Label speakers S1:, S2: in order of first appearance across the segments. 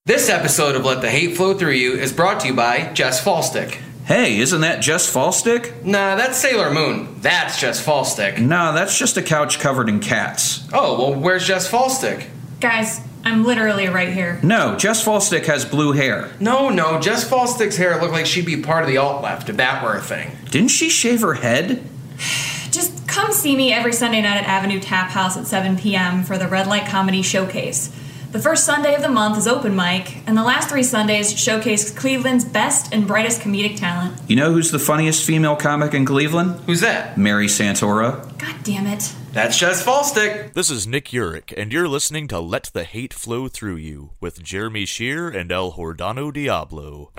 S1: This episode of Let the Hate Flow Through You is brought to you by Jess Fallstick.
S2: Hey, isn't that Jess Fallstick?
S1: Nah, that's Sailor Moon. That's Jess Fallstick.
S2: No, that's just a couch covered in cats.
S1: Oh, well, where's Jess Fallstick?
S3: Guys, I'm literally right here.
S2: No, Jess Fallstick has blue hair.
S1: No, Jess Fallstick's hair looked like she'd be part of the alt-left, if that were a thing.
S2: Didn't she shave her head?
S3: Just come see me every Sunday night at Avenue Tap House at 7 p.m. for the Red Light Comedy Showcase. The first Sunday of the month is open mic, and the last 3 Sundays showcase Cleveland's best and brightest comedic talent.
S2: You know who's the funniest female comic in Cleveland?
S1: Who's that?
S2: Mary Santora.
S3: God damn it.
S1: That's Jess Fallstick.
S4: This is Nick Urich, and you're listening to Let the Hate Flow Through You with Jeremy Shear and El Hordano Diablo.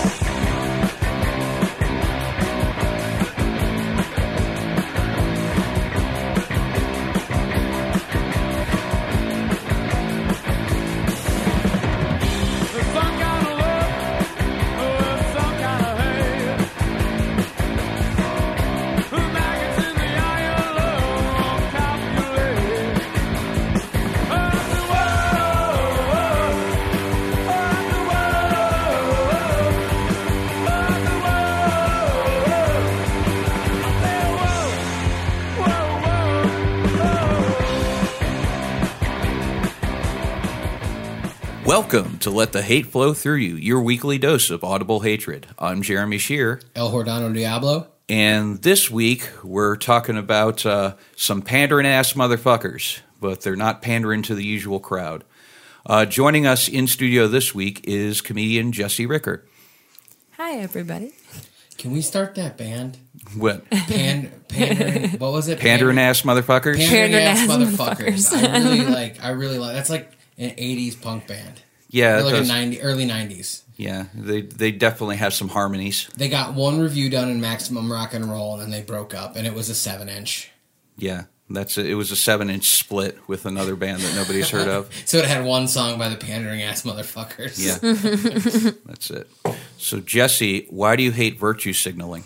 S2: Welcome to Let the Hate Flow Through You, your weekly dose of audible hatred. I'm Jeremy Shear.
S5: El Hordano Diablo.
S2: And this week, we're talking about some pandering-ass motherfuckers, but they're not pandering to the usual crowd. Joining us in studio this week is comedian Jesse Ricker.
S6: Hi, everybody.
S5: Can we start that band?
S2: What?
S5: Pandering, what was it?
S2: Pandering-ass motherfuckers?
S5: Pandering-ass motherfuckers. I really like, that's like an 80s punk band.
S2: Yeah.
S5: Or like early 90s.
S2: Yeah, they definitely have some harmonies.
S5: They got one review done in Maximum Rock and Roll, and then they broke up, and it was a 7-inch.
S2: Yeah, it was a 7-inch split with another band that nobody's heard of.
S5: So it had one song by the pandering-ass motherfuckers.
S2: Yeah, that's it. So, Jesse, why do you hate virtue signaling?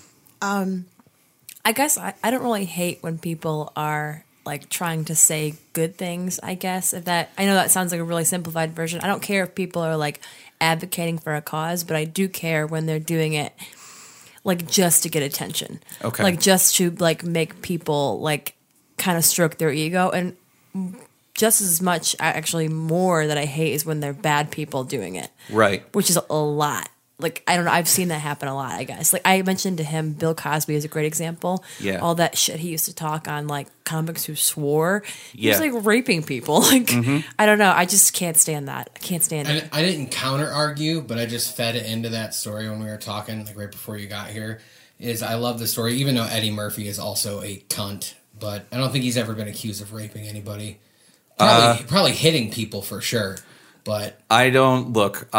S6: I guess I don't really hate when people are like trying to say good things, I guess. I know that sounds like a really simplified version. I don't care if people are like advocating for a cause, but I do care when they're doing it like just to get attention.
S2: Okay.
S6: Like just to like make people like kind of stroke their ego. And just as much, actually more that I hate is when they're bad people doing it.
S2: Right.
S6: Which is a lot. Like, I don't know, I've seen that happen a lot, I guess. Like, I mentioned to him, Bill Cosby is a great example.
S2: Yeah.
S6: All that shit he used to talk on, like, comics who swore. He
S2: Yeah.
S6: was, like, raping people. Like, I don't know, I just can't stand that. I can't stand it.
S5: I didn't counter-argue, but I just fed it into that story when we were talking, like, right before you got here, is I love the story, even though Eddie Murphy is also a cunt, but I don't think he's ever been accused of raping anybody. Probably hitting people for sure. But
S2: I don't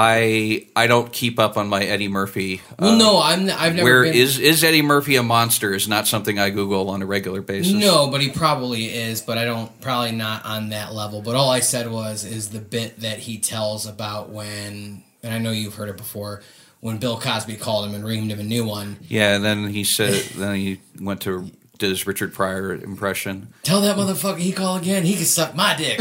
S2: keep up on my Eddie Murphy.
S5: Well, no, I've never been.
S2: Is Eddie Murphy a monster? Is not something I Google on a regular basis.
S5: No, but he probably is. But probably not on that level. But all I said is the bit that he tells about when, and I know you've heard it before, when Bill Cosby called him and reamed him a new one.
S2: Yeah, and then he said, then he went to did his Richard Pryor impression.
S5: Tell that motherfucker he call again. He can suck my dick.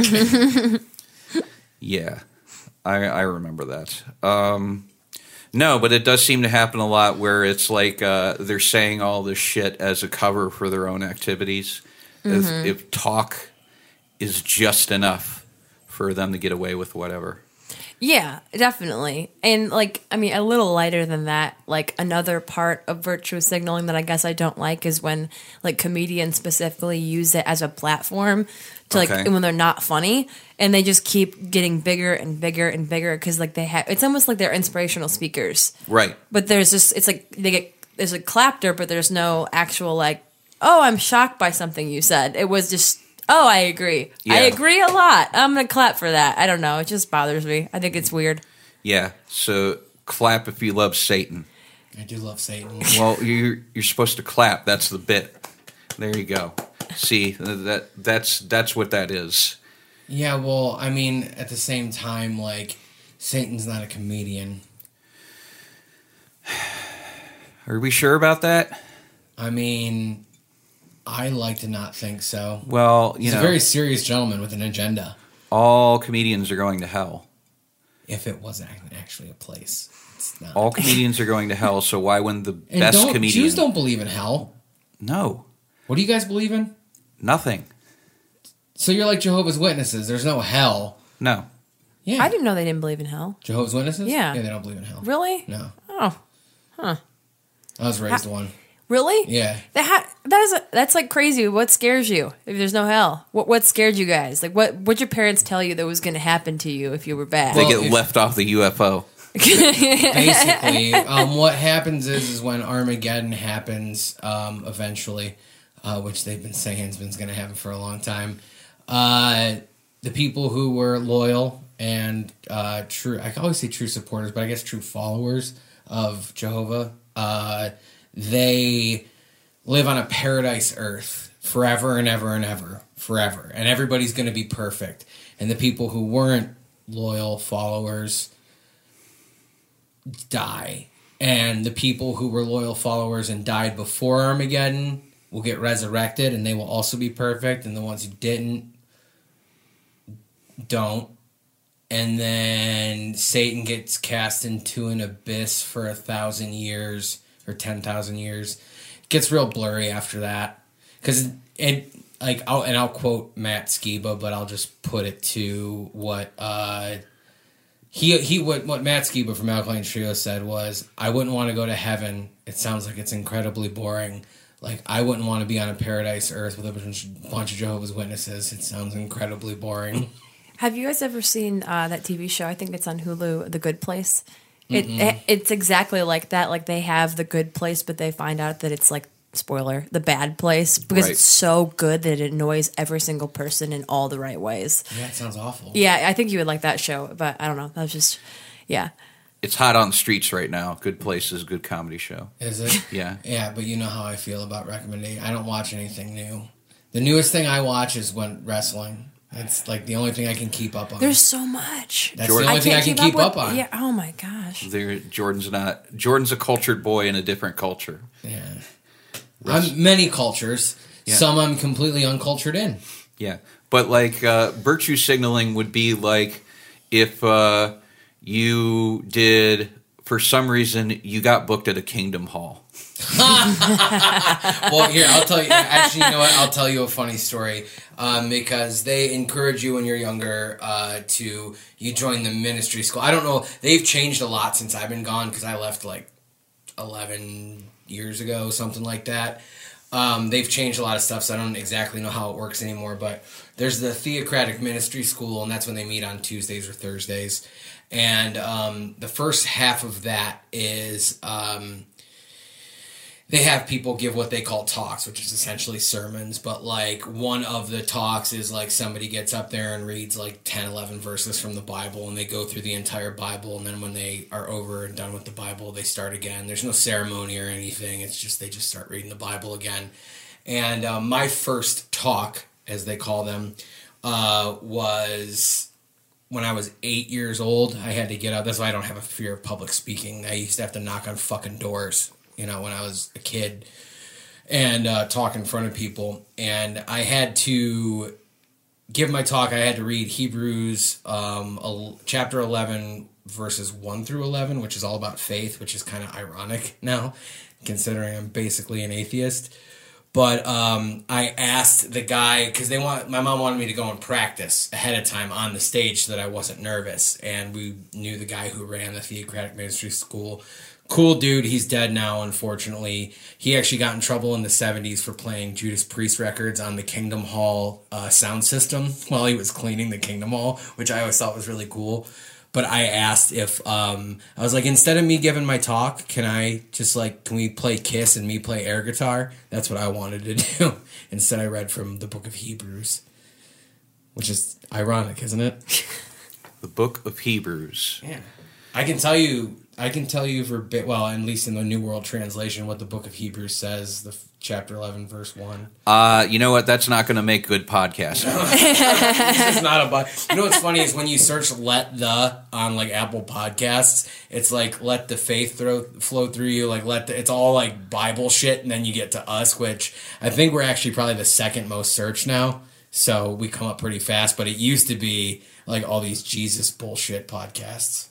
S2: Yeah. I remember that. No, but it does seem to happen a lot where it's like they're saying all this shit as a cover for their own activities. If talk is just enough for them to get away with whatever.
S6: Yeah, definitely. And, like, I mean, a little lighter than that, like, another part of virtue signaling that I guess I don't like is when, like, comedians specifically use it as a platform to, like, when they're not funny, and they just keep getting bigger and bigger and bigger because, like, it's almost like they're inspirational speakers.
S2: Right.
S6: But there's just, it's like, there's a clapter, but there's no actual, like, oh, I'm shocked by something you said. It was just, oh, I agree.
S2: Yeah.
S6: I agree a lot. I'm going to clap for that. I don't know. It just bothers me. I think it's weird.
S2: Yeah. So clap if you love Satan.
S5: I do love Satan.
S2: Well, you're supposed to clap. That's the bit. There you go. See, that's what that is.
S5: Yeah, well, I mean, at the same time, like, Satan's not a comedian.
S2: Are we sure about that?
S5: I mean, I like to not think so.
S2: Well,
S5: He's a very serious gentleman with an agenda.
S2: All comedians are going to hell.
S5: if it wasn't actually a place. It's not.
S2: All comedians are going to hell, so why wouldn't the
S5: And
S2: best
S5: don't,
S2: comedian...
S5: Jews don't believe in hell.
S2: No,
S5: What do you guys believe in?
S2: nothing.
S5: So you're like Jehovah's Witnesses. There's no hell.
S2: No.
S5: Yeah.
S6: I didn't know they didn't believe in hell.
S5: Jehovah's Witnesses?
S6: Yeah.
S5: Yeah, they don't believe in hell.
S6: Really?
S5: No.
S6: Oh,
S5: I was raised one.
S6: really?
S5: Yeah.
S6: That's like crazy. What scares you if there's no hell? What scared you guys? Like what'd your parents tell you that was going to happen to you if you were bad?
S2: They
S5: Well,
S2: get left off the UFO.
S5: Basically, what happens is when Armageddon happens, eventually, which they've been saying has been going to happen for a long time, the people who were loyal and true, I always say true supporters, but I guess true followers of Jehovah, they live on a paradise earth forever and ever and ever, forever. And everybody's going to be perfect. And the people who weren't loyal followers die. And the people who were loyal followers and died before Armageddon will get resurrected, and they will also be perfect. And the ones who didn't, don't. And then Satan gets cast into an abyss for 1,000 years or 10,000 years. It gets real blurry after that, because I'll quote Matt Skiba, but I'll just put it to what what Matt Skiba from Alkaline Trio said was, I wouldn't want to go to heaven. It sounds like it's incredibly boring. Like, I wouldn't want to be on a paradise earth with a bunch of Jehovah's Witnesses. It sounds incredibly boring.
S6: Have you guys ever seen that TV show? I think it's on Hulu, The Good Place. It's exactly like that. Like, they have The Good Place, but they find out that it's like, spoiler, the bad place, because
S2: Right.
S6: it's so good that it annoys every single person in all the right ways.
S5: Yeah, it sounds awful.
S6: Yeah, I think you would like that show, but I don't know. That was just, yeah.
S2: It's hot on the streets right now. Good Places, good comedy show.
S5: Is it?
S2: Yeah.
S5: Yeah, but you know how I feel about recommendation. I don't watch anything new. The newest thing I watch is wrestling. It's like the only thing I can keep up on.
S6: There's so much.
S5: That's the only thing I can keep up on.
S6: Yeah. Oh my gosh.
S2: Jordan's a cultured boy in a different culture.
S5: Yeah. I'm many cultures.
S2: Yeah.
S5: Some I'm completely uncultured in.
S2: Yeah. But like virtue signaling would be like if you did, for some reason, you got booked at a Kingdom Hall.
S5: Well, here, I'll tell you. Actually, you know what? I'll tell you a funny story. Because they encourage you when you're younger you join the ministry school. I don't know. They've changed a lot since I've been gone, because I left like 11 years ago, something like that. They've changed a lot of stuff, so I don't exactly know how it works anymore. But there's the Theocratic Ministry School, and that's when they meet on Tuesdays or Thursdays. And the first half of that is they have people give what they call talks, which is essentially sermons. But like one of the talks is like somebody gets up there and reads like 10, 11 verses from the Bible, and they go through the entire Bible. And then when they are over and done with the Bible, they start again. There's no ceremony or anything. It's just, they just start reading the Bible again. And my first talk, as they call them, was when I was 8 years old. I had to get up. That's why I don't have a fear of public speaking. I used to have to knock on fucking doors, when I was a kid, and talk in front of people. And I had to give my talk. I had to read Hebrews chapter 11, verses 1 through 11, which is all about faith, which is kind of ironic now, considering I'm basically an atheist. But I asked the guy, because my mom wanted me to go and practice ahead of time on the stage so that I wasn't nervous. And we knew the guy who ran the Theocratic Ministry School. Cool dude. He's dead now, unfortunately. He actually got in trouble in the 70s for playing Judas Priest records on the Kingdom Hall sound system while he was cleaning the Kingdom Hall, which I always thought was really cool. But I asked if, I was like, instead of me giving my talk, can we play Kiss and me play air guitar? That's what I wanted to do. Instead, I read from the book of Hebrews, which is ironic, isn't it?
S2: The book of Hebrews.
S5: Yeah. I can tell you at least in the New World Translation, what the book of Hebrews says, chapter 11, verse 1.
S2: You know what? That's not going to make good podcasting.
S5: It's not you know what's funny is when you search "let the" on like Apple Podcasts, it's like "let the faith flow through you." Like it's all like Bible shit, and then you get to us, which I think we're actually probably the second most searched now, So we come up pretty fast, but it used to be like all these Jesus bullshit podcasts.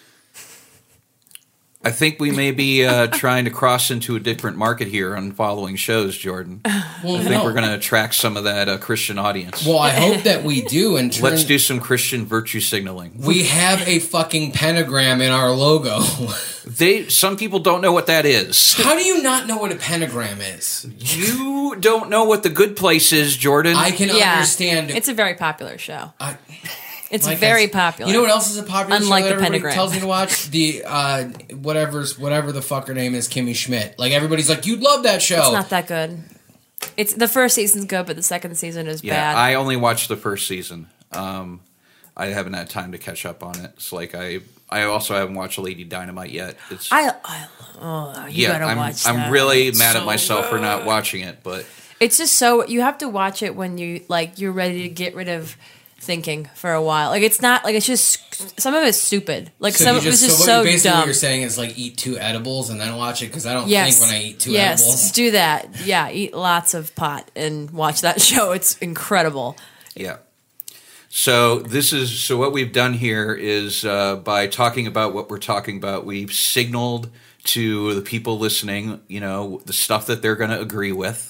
S2: I think we may be trying to cross into a different market here on following shows, Jordan.
S5: Well,
S2: I think we're going to attract some of that Christian audience.
S5: Well, I hope that we do. And
S2: Let's do some Christian virtue signaling.
S5: We have a fucking pentagram in our logo.
S2: Some people don't know what that is.
S5: How do you not know what a pentagram is?
S2: You don't know what The Good Place is, Jordan.
S5: I can
S6: Yeah,
S5: understand.
S6: it's a very popular show. It's
S5: Like
S6: very popular.
S5: You know what else is a popular
S6: Unlike
S5: show that
S6: the
S5: everybody
S6: Pentagram.
S5: tells me to watch? The whatever the fuck her name is, Kimmy Schmidt. Like everybody's like, you'd love that show.
S6: It's not that good. It's the first season's good, but the second season is
S2: Yeah,
S6: bad.
S2: I only watched the first season. I haven't had time to catch up on it. It's like I also haven't watched Lady Dynamite yet. It's
S6: you gotta watch that.
S2: I'm really mad at
S5: so
S2: myself for not watching it, but
S6: It's just so you have to watch it when you're ready to get rid of thinking for a while. Like it's not like it's just some of it's stupid. Like
S5: So
S6: some
S5: you
S6: of it's just
S5: what
S6: so
S5: basically
S6: dumb.
S5: what you're saying is like eat 2 edibles and then watch it because I don't
S6: Yes.
S5: think when I eat 2
S6: yes,
S5: edibles.
S6: do that. Yeah, eat lots of pot and watch that show. It's incredible.
S2: yeah. So what we've done here is by talking about what we're talking about, we've signaled to the people listening, the stuff that they're going to agree with.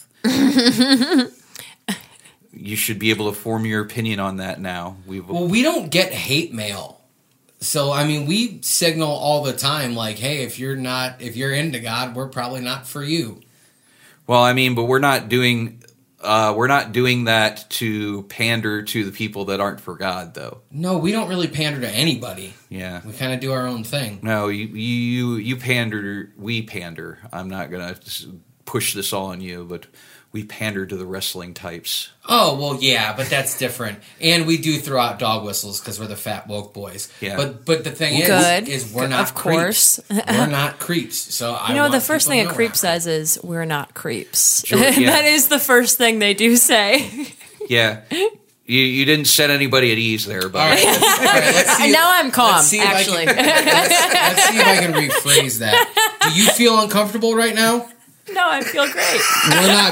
S2: You should be able to form your opinion on that now.
S5: Well, we don't get hate mail. So, I mean, we signal all the time like, hey, if you're into God, we're probably not for you.
S2: Well, I mean, but we're not doing that to pander to the people that aren't for God, though.
S5: No, we don't really pander to anybody.
S2: Yeah.
S5: We kind of do our own thing.
S2: No, you pander, we pander. I'm not going to push this all on you, but we pander to the wrestling types.
S5: Oh, well, yeah, but that's different. And we do throw out dog whistles because we're the fat woke boys.
S2: Yeah.
S5: But the thing
S6: Good.
S5: is we're not
S6: Of course.
S5: creeps. We're not creeps. So I want
S6: The first
S5: people
S6: thing
S5: to
S6: a
S5: know
S6: creep
S5: we're not
S6: says is, we're not creeps.
S2: Sure, yeah.
S6: That is the first thing they do say.
S2: Yeah. You didn't set anybody at ease there, but
S5: All right, let's see.
S6: Now I'm calm,
S5: let's see if I
S6: actually.
S5: let's see if I can rephrase that. Do you feel uncomfortable right now?
S6: No, I feel great.
S5: We're not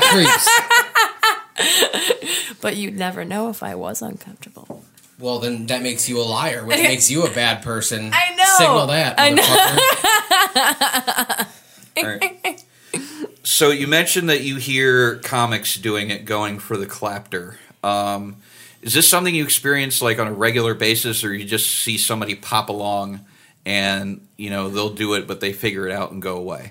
S5: creeps.
S6: But you'd never know if I was uncomfortable.
S5: Well, then that makes you a liar, which makes you a bad person.
S6: I know.
S5: Signal that, motherfucker.
S2: all right. So you mentioned that you hear comics doing it, going for the clapter. Is this something you experience like on a regular basis, or you just see somebody pop along and they'll do it, but they figure it out and go away?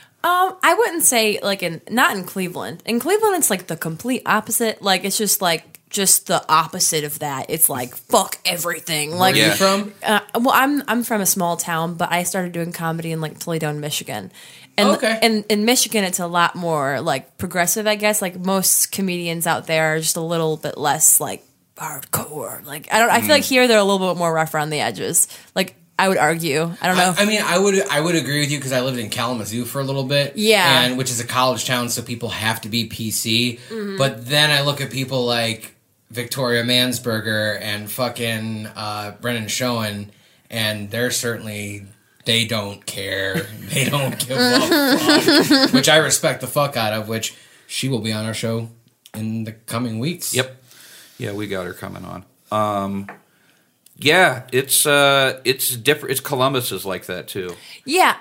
S6: I wouldn't say not in Cleveland. In Cleveland, it's like the complete opposite. Like it's just the opposite of that. It's like fuck everything. Like
S5: Where are you from?
S6: well, I'm from a small town, but I started doing comedy in like Toledo, Michigan. And
S5: Okay.
S6: in Michigan, it's a lot more like progressive, I guess. Like most comedians out there are just a little bit less like hardcore. Like I feel like here they're a little bit more rough around the edges. Like I would argue. I don't know.
S5: I mean, I would agree with you because I lived in Kalamazoo for a little bit.
S6: Yeah.
S5: And which is a college town, so people have to be PC.
S6: Mm-hmm.
S5: But then I look at people like Victoria Mansberger and fucking Brennan Schoen, and they don't care. They don't give a fuck. Which I respect the fuck out of, which she will be on our show in the coming weeks.
S2: Yep. Yeah, we got her coming on. Yeah, it's different. It's Columbus is like that too.
S6: Yeah,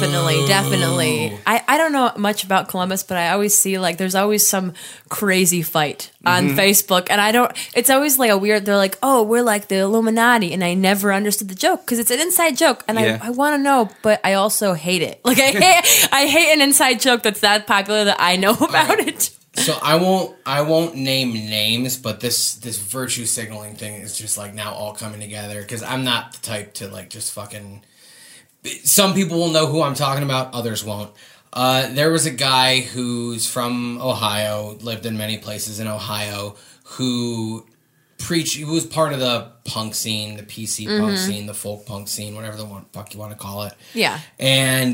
S6: definitely. I don't know much about Columbus, but I always see like there's always some crazy fight on Facebook, and it's always like a weird. They're like, oh, we're like the Illuminati, and I never understood the joke because it's an inside joke, and
S2: Yeah.
S6: I want to know, but I also hate it. Like I hate an inside joke that's that popular that I know about it.
S5: So I won't name names, but this virtue signaling thing is just like now all coming together because I'm not the type to like just fucking. Some people will know who I'm talking about, others won't. There was a guy who's from Ohio, lived in many places in Ohio, who preached. He was part of the punk scene, the PC punk scene, the folk punk scene, whatever the fuck you want to call it.
S6: Yeah.
S5: And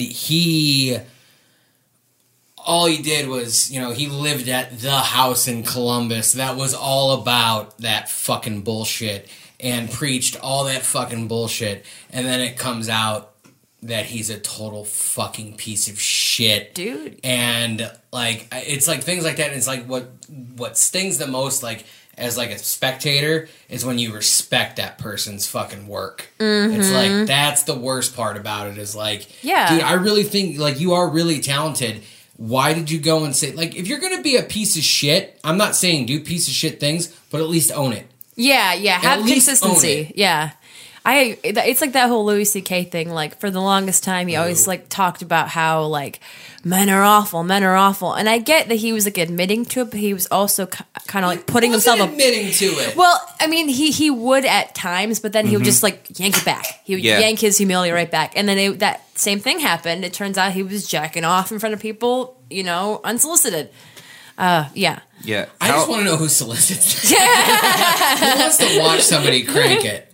S5: all he did was, he lived at the house in Columbus that was all about that fucking bullshit and preached all that fucking bullshit. And then it comes out that he's a total fucking piece of shit.
S6: Dude.
S5: And, like, it's like things like that. And it's like what stings the most, like, as like a spectator is when you respect that person's fucking work. It's like, that's the worst part about it is like,
S6: Yeah.
S5: dude, I really think like you are really talented. Why did you go and say, like, if you're going to be a piece of shit, I'm not saying do piece of shit things, but at least own it.
S6: Yeah, have
S5: At least own
S6: consistency.
S5: it.
S6: Yeah. It's like that whole Louis C.K. thing. Like, for the longest time, he always, like, talked about how, like, men are awful. And I get that he was, like, admitting to it, but he was also kind of, like, putting himself up.
S5: Admitting to it.
S6: Well, I mean, he would at times, but then he would just, like, yank it back. He would yank his humility right back. And then that same thing happened. It turns out he was jacking off in front of people, unsolicited. Yeah.
S2: Yeah.
S5: I just want to know who solicits that. Who wants to watch somebody crank it?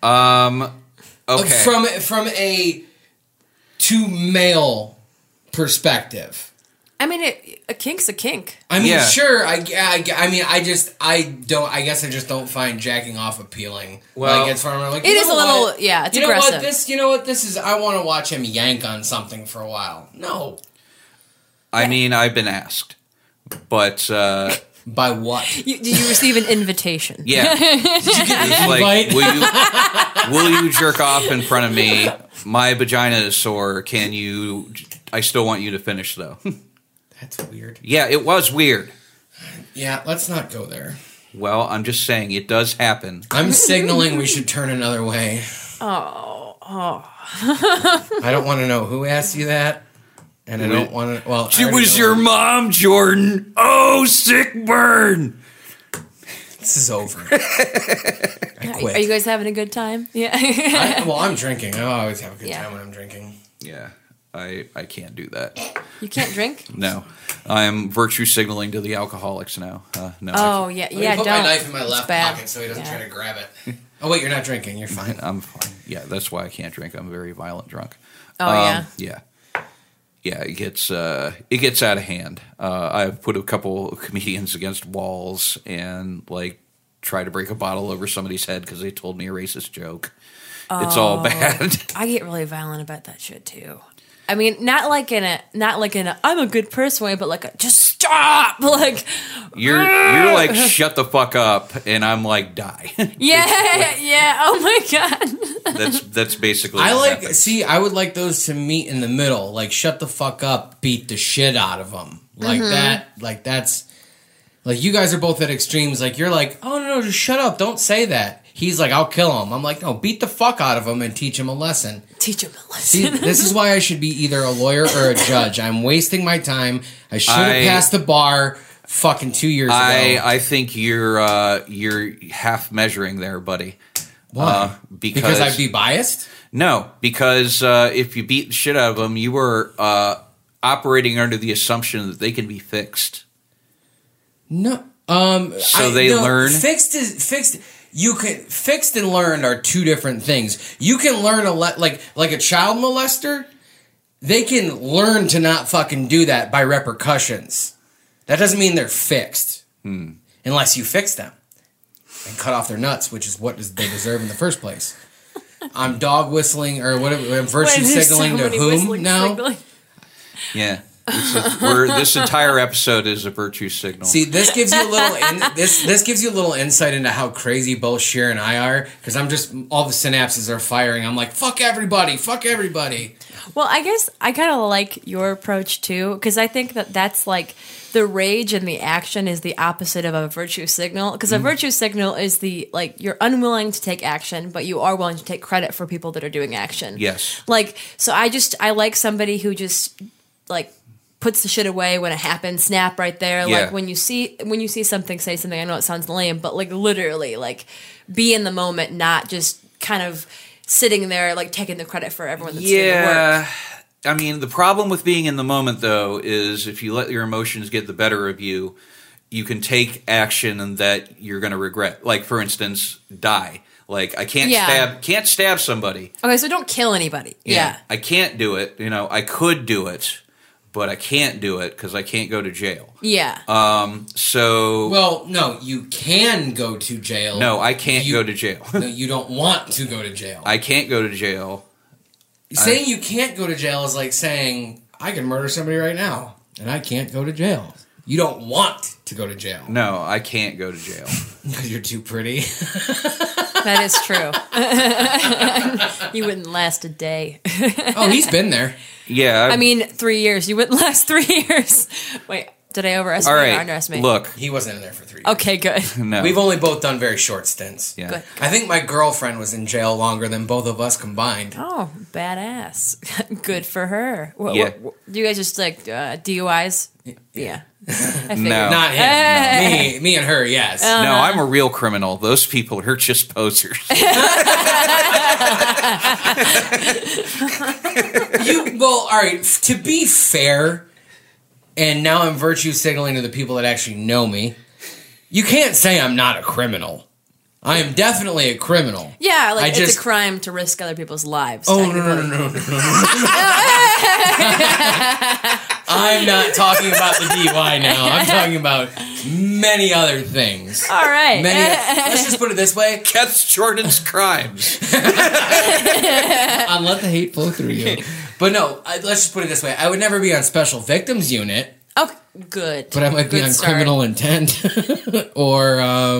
S2: Okay.
S5: From a to male perspective.
S6: I mean, a kink's a kink.
S5: I mean,
S2: Yeah.
S5: sure. I mean, I guess I just don't find jacking off appealing.
S2: Well,
S5: like, it's from like,
S6: It is a little, it's
S5: you know
S6: aggressive.
S5: what this is? I want to watch him yank on something for a while. No,
S2: I mean, I've been asked, but
S5: by what?
S6: Did you receive an invitation?
S2: yeah, it's like, will you jerk off in front of me? My vagina is sore. Can you? I still want you to finish though.
S5: That's weird.
S2: Yeah, it was weird.
S5: Yeah, let's not go there.
S2: Well, I'm just saying it does happen.
S5: I'm signaling we should turn another way.
S6: Oh.
S5: I don't want to know who asked you that, and I don't want to. Well,
S2: She was your mom, Jordan. Oh, sick burn.
S5: This is over. I quit.
S6: Are you guys having a good time? Yeah.
S5: I'm drinking. I always have a good
S6: Yeah.
S5: time when I'm drinking.
S2: Yeah, I can't do that.
S6: You can't drink?
S2: No, I'm virtue signaling to the alcoholics now. No.
S6: Oh, yeah.
S5: Let me
S6: Yeah,
S5: put
S6: don't.
S5: my knife in my
S6: It's
S5: left
S6: bad.
S5: pocket so he doesn't
S6: Yeah.
S5: try to grab it. Oh wait, you're not drinking. You're fine.
S2: I'm fine. Yeah, that's why I can't drink. I'm a very violent drunk.
S6: Oh, yeah.
S2: Yeah, it gets out of hand. I've put a couple of comedians against walls and like try to break a bottle over somebody's head because they told me a racist joke. It's all bad.
S6: I get really violent about that shit, too. I mean, not like in a I'm a good person way, but like a just stop. Like
S2: You're like shut the fuck up, and I'm like die.
S6: yeah. Oh my god.
S2: That's basically.
S5: I
S2: what
S5: like.
S2: happens.
S5: See, I would like those to meet in the middle. Like, shut the fuck up, beat the shit out of them. Like that. Like that's. Like you guys are both at extremes. Like you're like, oh no, just shut up, don't say that. He's like, I'll kill him. I'm like, no, beat the fuck out of him and teach him a lesson.
S6: Teach him a
S5: See,
S6: lesson.
S5: this is why I should be either a lawyer or a judge. I'm wasting my time. I should have passed the bar fucking 2 years ago.
S2: I think you're half measuring there, buddy.
S5: Why? Because I'd be biased?
S2: No, because if you beat the shit out of them, you were operating under the assumption that they can be fixed.
S5: No.
S2: So they learn?
S5: Fixed. You can fixed and learned are two different things. You can learn like a child molester. They can learn to not fucking do that by repercussions. That doesn't mean they're fixed, unless you fix them and cut off their nuts, which is what they deserve in the first place. I'm dog whistling or whatever. I'm virtue signaling to whom now?
S6: Signaling.
S2: Yeah. This entire episode is a virtue signal.
S5: See, this gives you a little this gives you a little insight into how crazy both Cher and I are, because I'm just all the synapses are firing. I'm like, fuck everybody.
S6: Well, I guess I kind of like your approach too, because I think that's like the rage and the action is the opposite of a virtue signal. Because a virtue signal is the like you're unwilling to take action, but you are willing to take credit for people that are doing action.
S2: Yes.
S6: Like so, I like somebody who just like puts the shit away when it happens, snap right there.
S2: Yeah.
S6: Like when you see something, say something. I know it sounds lame, but like literally, like be in the moment, not just kind of sitting there like taking the credit for everyone that's doing the work.
S2: I mean, the problem with being in the moment, though, is if you let your emotions get the better of you, you can take action that you're going to regret. Like, for instance, die. Like, I can't stab somebody.
S6: Okay, so don't kill anybody. Yeah.
S2: I can't do it. You know, I could do it, but I can't do it because I can't go to jail.
S6: Yeah.
S5: Well, no, you can go to jail.
S2: No, I can't go to jail.
S5: No, you don't want to go to jail.
S2: I can't go to jail.
S5: Saying you can't go to jail is like saying, I can murder somebody right now, and I can't go to jail. You don't want to go to jail.
S2: No, I can't go to jail.
S5: Because you're too pretty.
S6: That is true. You wouldn't last a day.
S5: Oh, he's been there.
S2: Yeah.
S6: I mean, 3 years. You wouldn't last 3 years. Wait, did I overestimate
S2: all
S6: or
S2: right.
S6: underestimate?
S2: Look,
S5: He wasn't in there for 3 years.
S6: Okay, good.
S2: no.
S5: We've only both done very short stints.
S2: yeah.
S6: Good.
S5: I think my girlfriend was in jail longer than both of us combined.
S6: Oh, badass. Good for her.
S2: Yeah.
S6: Do you guys just like DUIs? Yeah. I figured.
S2: No.
S5: Not him.
S6: Hey.
S5: No. Me and her, yes.
S2: No, I'm a real criminal. Those people are just posers.
S5: Well, all right, to be fair, and now I'm virtue signaling to the people that actually know me, you can't say I'm not a criminal. I am definitely a criminal.
S6: Yeah, like
S5: I
S6: it's
S5: just-
S6: a crime to risk other people's lives.
S5: Oh,
S6: technically.
S5: no. I'm not talking about the DUI now. I'm talking about many other things.
S6: All right.
S5: Let's just put it this way.
S2: That's Jordan's crimes.
S5: I'll let the hate flow through you. But no, let's just put it this way. I would never be on special victims unit,
S6: Oh, good.
S5: but I might be
S6: Good
S5: on
S6: start.
S5: criminal intent or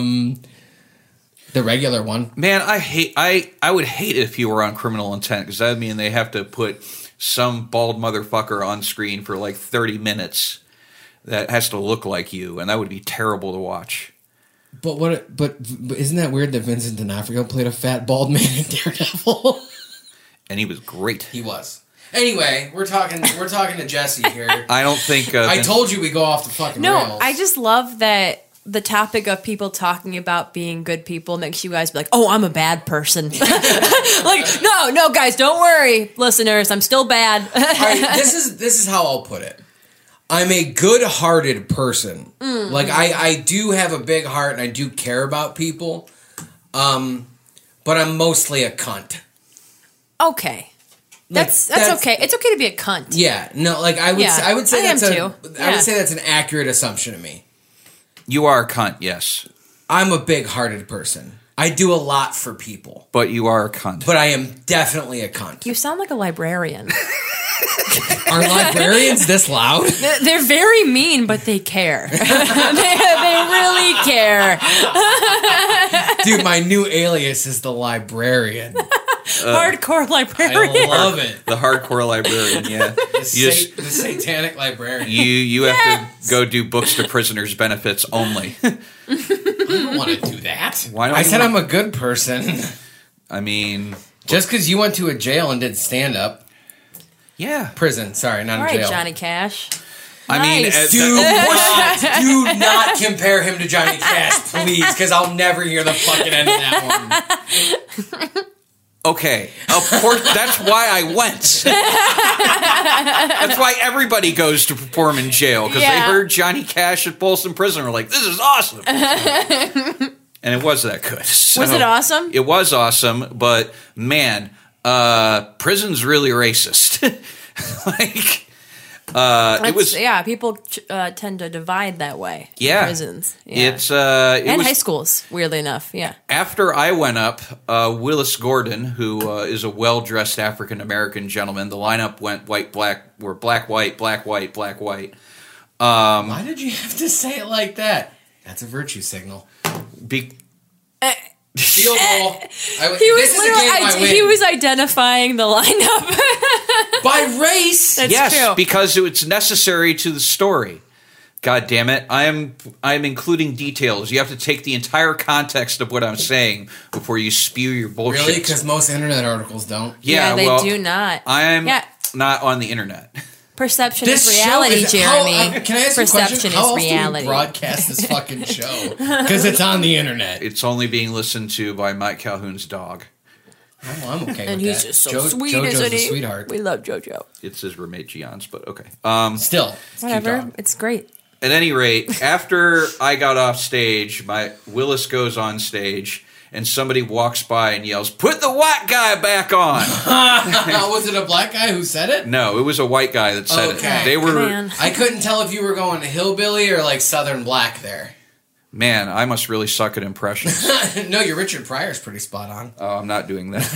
S5: the regular one.
S2: Man, I would hate it if you were on criminal intent, because that would mean they have to put some bald motherfucker on screen for like 30 minutes that has to look like you, and that would be terrible to watch.
S5: But isn't that weird that Vincent D'Onofrio played a fat bald man in Daredevil?
S2: And he was great.
S5: He was. Anyway, we're talking to Jesse here.
S2: I don't think
S5: I told you we go off the fucking
S6: No,
S5: rails.
S6: I just love that the topic of people talking about being good people makes you guys be like, oh, I'm a bad person. Like, no, guys, don't worry, listeners, I'm still bad.
S5: All right, this is how I'll put it. I'm a good-hearted person. Like I do have a big heart and I do care about people. But I'm mostly a cunt.
S6: Okay. That's okay. It's okay to be a cunt.
S5: Yeah, no, like I would
S6: Yeah,
S5: I would say
S6: I am
S5: that's
S6: too.
S5: I
S6: Yeah.
S5: would say that's an accurate assumption of me.
S2: You are a cunt, yes.
S5: I'm a big-hearted person. I do a lot for people,
S2: But you are a cunt.
S5: but I am definitely a cunt.
S6: You sound like a librarian.
S5: Are librarians this loud?
S6: They're very mean, but they care. they really care.
S5: Dude, my new alias is the librarian.
S6: Hardcore
S5: I
S6: librarian.
S5: love it.
S2: The hardcore librarian, yeah.
S5: The satanic librarian.
S2: You have to go do books to prisoners' benefits only.
S5: I don't want to do that.
S2: Why don't
S5: I
S2: you
S5: said
S2: want-
S5: I'm a good person.
S2: I mean,
S5: Just because you went to a jail and did stand-up.
S2: yeah.
S5: Prison, sorry, not
S6: All
S5: a
S6: right,
S5: jail.
S6: Johnny Cash.
S2: I mean,
S6: Nice.
S5: Do not compare him to Johnny Cash, please, because I'll never hear the fucking end of that one.
S2: okay, of course, that's why I went. That's why everybody goes to perform in jail, because
S6: Yeah.
S2: they heard Johnny Cash at Folsom Prison and were like, this is awesome. And it was that good. So,
S6: Was it awesome?
S2: It was awesome, but man, prison's really racist. Like, it was,
S6: Yeah, people tend to divide that way. in
S2: yeah.
S6: prisons. Yeah.
S2: It
S6: and
S2: was,
S6: high schools, weirdly enough. Yeah.
S2: After I went up, Willis Gordon, who is a well-dressed African-American gentleman, the lineup went white, black, or black, white, black, white, black, white.
S5: Why did you have to say it like that? That's a virtue signal. Field goal.
S6: He was identifying the lineup.
S5: By race.
S6: That's
S2: yes,
S6: true.
S2: because it's necessary to the story. God damn it! I am including details. You have to take the entire context of what I'm saying before you spew your bullshit.
S5: Really? Because most internet articles don't.
S2: yeah,
S6: they
S2: well,
S6: do not.
S2: I'm
S6: Yeah.
S2: not on the internet.
S6: Perception
S5: This
S6: is
S5: show
S6: reality,
S5: is-
S6: Jeremy.
S5: can I ask you a
S6: Perception
S5: question?
S6: is
S5: How else
S6: reality.
S5: do we broadcast this fucking show? Because it's on the internet.
S2: It's only being listened to by Mike Calhoun's dog.
S5: I'm okay
S6: And
S5: with
S6: he's
S5: that.
S6: just so sweet,
S5: JoJo's
S6: isn't
S5: a
S6: he?
S5: sweetheart.
S6: We love JoJo.
S2: It's his roommate Gian's, but okay.
S5: Still, it's a cute
S6: Whatever.
S5: dog.
S6: It's great.
S2: At any rate, after I got off stage, Willis goes on stage, and somebody walks by and yells, "Put the white guy back on!"
S5: Was it a black guy who said it?
S2: No, it was a white guy that said
S5: Okay.
S2: it. They were
S6: Man.
S5: I couldn't tell if you were going to hillbilly or like southern black there.
S2: man. I must really suck at impressions.
S5: No, your Richard Pryor's pretty spot on.
S2: Oh, I'm not doing that.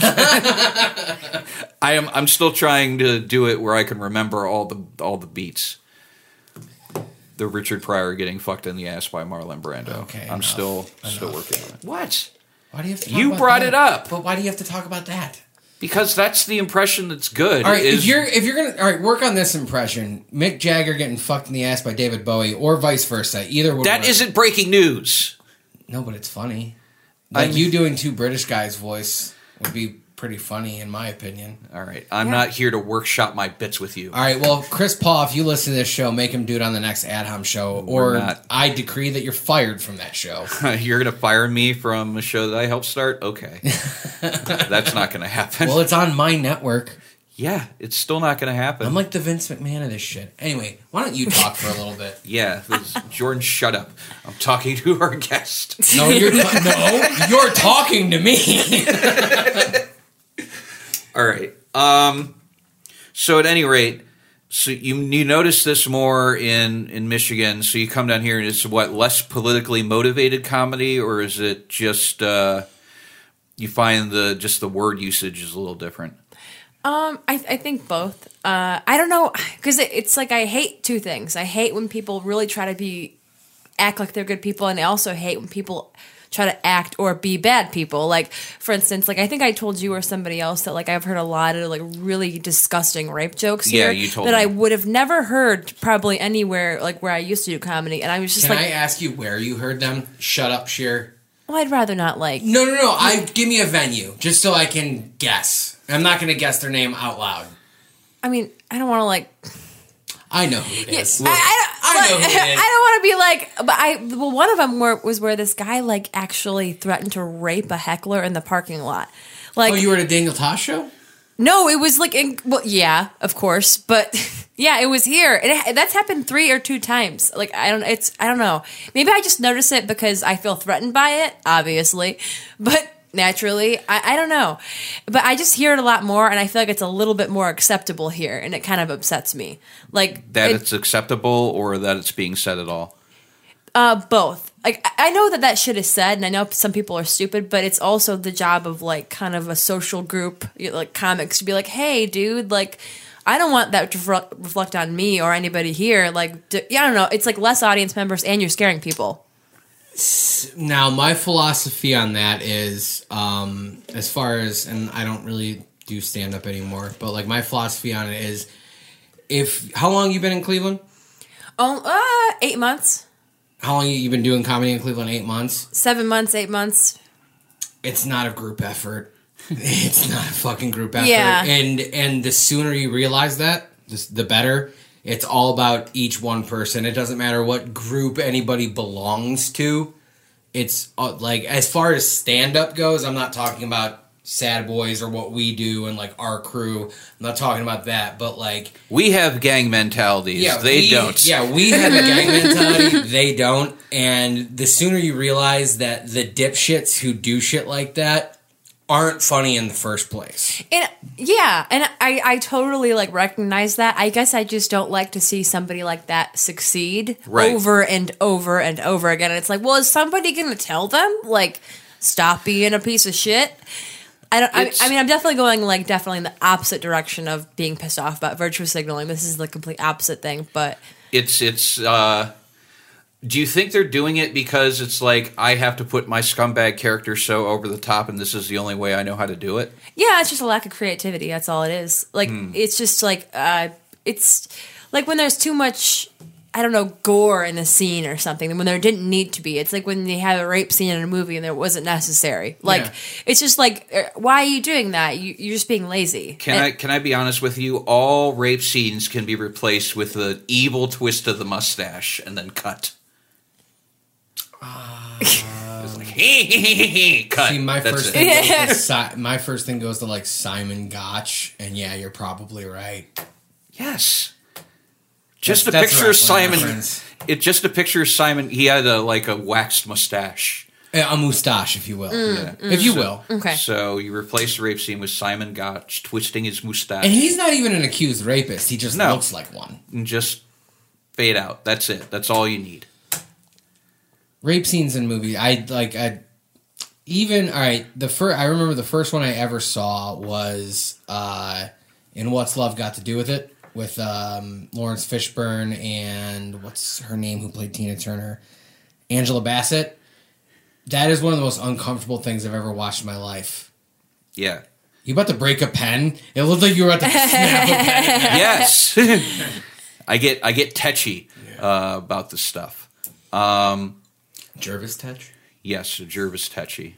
S2: I'm still trying to do it where I can remember all the beats. the Richard Pryor getting fucked in the ass by Marlon Brando.
S5: Okay,
S2: I'm still working on it.
S1: What?
S5: Why do you have to talk
S2: You
S5: about
S2: brought
S5: that?
S2: it up.
S5: But why do you have to talk about that?
S2: Because that's the impression that's good.
S5: All right,
S2: is-
S5: if you're gonna work on this impression, Mick Jagger getting fucked in the ass by David Bowie, or vice versa, either would
S2: that
S5: work.
S2: isn't breaking news.
S5: No, but it's funny. Like you doing two British guys' voice would be pretty funny, in my opinion.
S2: All right, I'm not here to workshop my bits with you.
S5: All right, well, Chris Paul, if you listen to this show, make him do it on the next Adham show, or
S2: not.
S5: I decree that you're fired from that show.
S2: You're going to fire me from a show that I helped start? Okay. That's not going to happen.
S5: Well, it's on my network.
S2: Yeah, it's still not going to happen.
S5: I'm like the Vince McMahon of this shit. Anyway, why don't you talk for a little bit?
S2: Yeah, Jordan, shut up. I'm talking to our guest.
S5: No, you're talking to me.
S2: All right. So at any rate, so you notice this more in Michigan. So you come down here and it's what, less politically motivated comedy, or is it just you find the word usage is a little different?
S6: I think both. I don't know, because it's like I hate two things. I hate when people really try to act like they're good people, and I also hate when people try to act or be bad people. Like, for instance, like I think I told you or somebody else that like I've heard a lot of like really disgusting rape jokes here
S2: you told
S6: that
S2: me.
S6: I would have never heard probably anywhere like where I used to do comedy, and I was just
S5: Can
S6: like,
S5: I ask you where you heard them? Shut up, Sheer.
S6: well, I'd rather not like.
S5: No. Give me a venue, just so I can guess. I'm not going to guess their name out loud.
S6: I mean, I don't want to like.
S5: I know who it is.
S6: I
S5: know who it is.
S6: I don't want to be like, but one of them was where this guy like actually threatened to rape a heckler in the parking lot. Like,
S5: Oh, you were at a Daniel Tosh show?
S6: no, it was like, yeah, of course, but yeah, it was here. That's happened 3 or 2 times. Like, I don't know. Maybe I just notice it because I feel threatened by it, obviously, but naturally, I don't know. But I just hear it a lot more, and I feel like it's a little bit more acceptable here, and it kind of upsets me. Like
S2: That it's acceptable, or that it's being said at all?
S6: Both. Like, I know that shit is said, and I know some people are stupid, but it's also the job of like kind of a social group, like comics, to be like, hey, dude, like, I don't want that to reflect on me or anybody here. Like, I don't know. It's like less audience members, and you're scaring people.
S5: Now, my philosophy on that is, as far as, and I don't really do stand-up anymore, but like my philosophy on it is, how long you been in Cleveland?
S6: 8 months.
S5: How long you been doing comedy in Cleveland? 8 months?
S6: 7 months, 8 months.
S5: It's not a group effort. It's not a fucking group effort.
S6: Yeah.
S5: And the sooner you realize that, the better. It's all about each one person. It doesn't matter what group anybody belongs to. It's like, as far as stand-up goes, I'm not talking about Sad Boys or what we do and like our crew. I'm not talking about that, but like,
S2: We have gang mentalities. They don't.
S5: Yeah, we have a gang mentality. They don't. And the sooner you realize that the dipshits who do shit like that aren't funny in the first place.
S6: And yeah, and I totally like recognize that. I guess I just don't like to see somebody like that succeed over and over and over again. And it's like, well, is somebody going to tell them like stop being a piece of shit? I mean, I'm definitely going like definitely in the opposite direction of being pissed off about virtue signaling. This is the complete opposite thing, but
S2: It's do you think they're doing it because it's like, I have to put my scumbag character so over the top and this is the only way I know how to do it?
S6: yeah, it's just a lack of creativity. That's all it is. Like, it's just like, it's like when there's too much, I don't know, gore in a scene or something, when there didn't need to be. It's like when they have a rape scene in a movie and there wasn't necessary. Like, it's just like, why are you doing that? You're just being lazy.
S2: Can I be honest with you? All rape scenes can be replaced with the evil twist of the mustache and then cut. It's like, cut.
S5: See, my
S2: That's
S5: first thing goes to like Simon Gotch, and yeah, you're probably right.
S2: Yes. Just
S5: That's
S2: a picture of
S5: wrestling
S2: Simon.
S5: reference.
S2: Just a picture of Simon. He had a waxed mustache.
S5: A moustache, if you will.
S2: Yeah.
S5: If you will.
S6: Okay.
S2: So you replace the rape scene with Simon Gotch twisting his mustache
S5: And he's not even an accused rapist. He just
S2: No.
S5: looks like one.
S2: and just fade out. That's it. That's all you need.
S5: Rape scenes in movies. I remember the first one I ever saw was in What's Love Got to Do with It. with Lawrence Fishburne and what's her name who played Tina Turner? Angela Bassett. That is one of the most uncomfortable things I've ever watched in my life.
S2: Yeah.
S5: You about to break a pen? It looked like you were about to snap a pen.
S2: Yes. I get tetchy about this stuff.
S1: Jervis Tetch?
S2: Yes, Jervis Tetchy.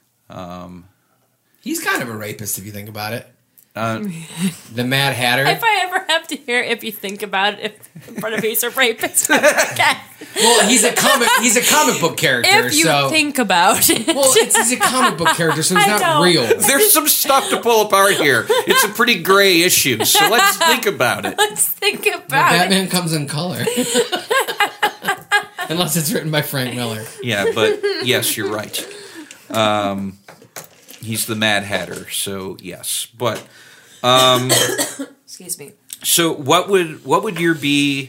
S5: He's kind of a rapist if you think about it.
S2: Uh,
S5: The Mad Hatter.
S6: If I ever have to hear if you think about it, if in front of he's a rapist, okay.
S5: Well, he's a comic book character.
S6: If you
S5: so,
S6: think about it.
S5: well, he's a comic book character, so he's
S6: I
S5: not
S6: know.
S5: real.
S2: there's some stuff to pull apart here. It's a pretty gray issue, so let's think about it.
S6: Let's think
S5: But
S6: about it.
S5: Batman comes in color, unless it's written by Frank Miller.
S2: Yeah, but yes, you're right. He's the Mad Hatter, so yes. But
S6: Excuse me.
S2: so what would your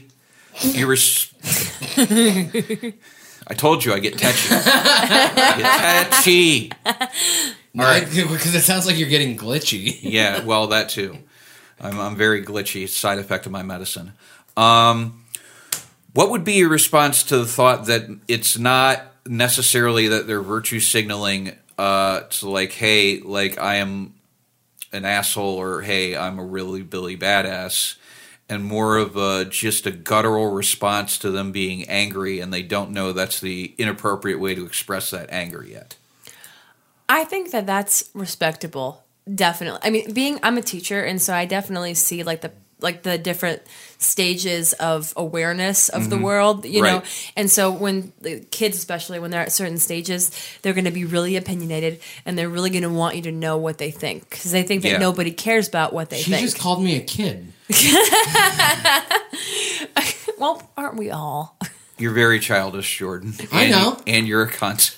S2: I told you I get tetchy. I get tetchy.
S5: Because it sounds like you're getting glitchy.
S2: Yeah, well, that too. I'm very glitchy. It's a side effect of my medicine. What would be your response to the thought that it's not necessarily that they're virtue signaling to like, hey, like I am an asshole, or hey, I'm a really Billy badass, and more of just a guttural response to them being angry, and they don't know that's the inappropriate way to express that anger yet?
S6: I think that that's respectable. Definitely. I mean, I'm a teacher, and so I definitely see like the different stages of awareness of the world, you know.
S2: Right.
S6: And so when the kids, especially when they're at certain stages, they're going to be really opinionated, and they're really going to want you to know what they think, because they think that
S2: Yeah.
S6: nobody cares about what they
S5: She
S6: think.
S5: just called me a kid.
S6: Well, aren't we all?
S2: You're very childish, Jordan.
S5: I know.
S2: And you're a cunt.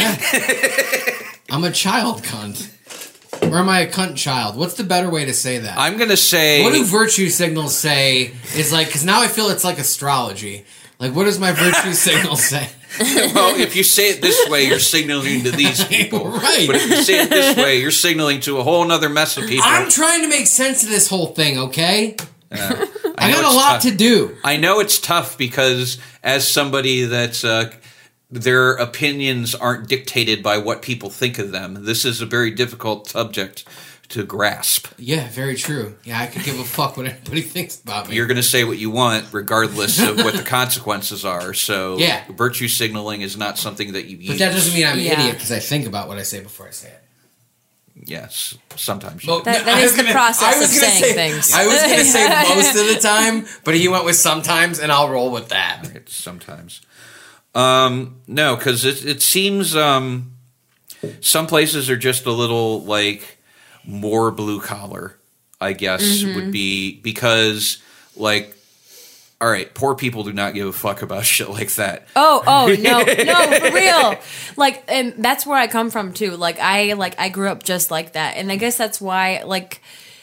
S5: I'm a child cunt. Or am I a cunt child? What's the better way to say that?
S2: I'm going to say...
S5: What do virtue signals say is like, because now I feel it's like astrology. Like, what does my virtue signal say?
S2: Well, if you say it this way, you're signaling to these people.
S5: Right.
S2: But if you say it this way, you're signaling to a whole other mess of people.
S5: I'm trying to make sense of this whole thing, okay? I
S2: know
S5: got a
S2: it's
S5: lot
S2: tough.
S5: to do.
S2: I know it's tough because as somebody that's... their opinions aren't dictated by what people think of them. This is a very difficult subject to grasp.
S5: Yeah, very true. Yeah, I could give a fuck what anybody thinks about me.
S2: You're going to say what you want regardless of what the consequences are. So
S5: Yeah.
S2: virtue signaling is not something that you use.
S5: But that doesn't mean I'm an
S6: Yeah.
S5: idiot because I think about what I say before I say it.
S2: Yes, sometimes.
S5: Well,
S6: That
S5: I
S6: is
S5: was
S6: the process
S5: I was
S6: of
S5: gonna
S6: saying
S5: say-
S6: things.
S5: I was going to say most of the time, but he went with sometimes, and I'll roll with that.
S2: It's sometimes. No, because it seems some places are just a little like more blue collar, I guess, would be because like, all right, poor people do not give a fuck about shit like that.
S6: Oh, no, for real. Like, and that's where I come from too. I grew up just like that, and I guess that's why, like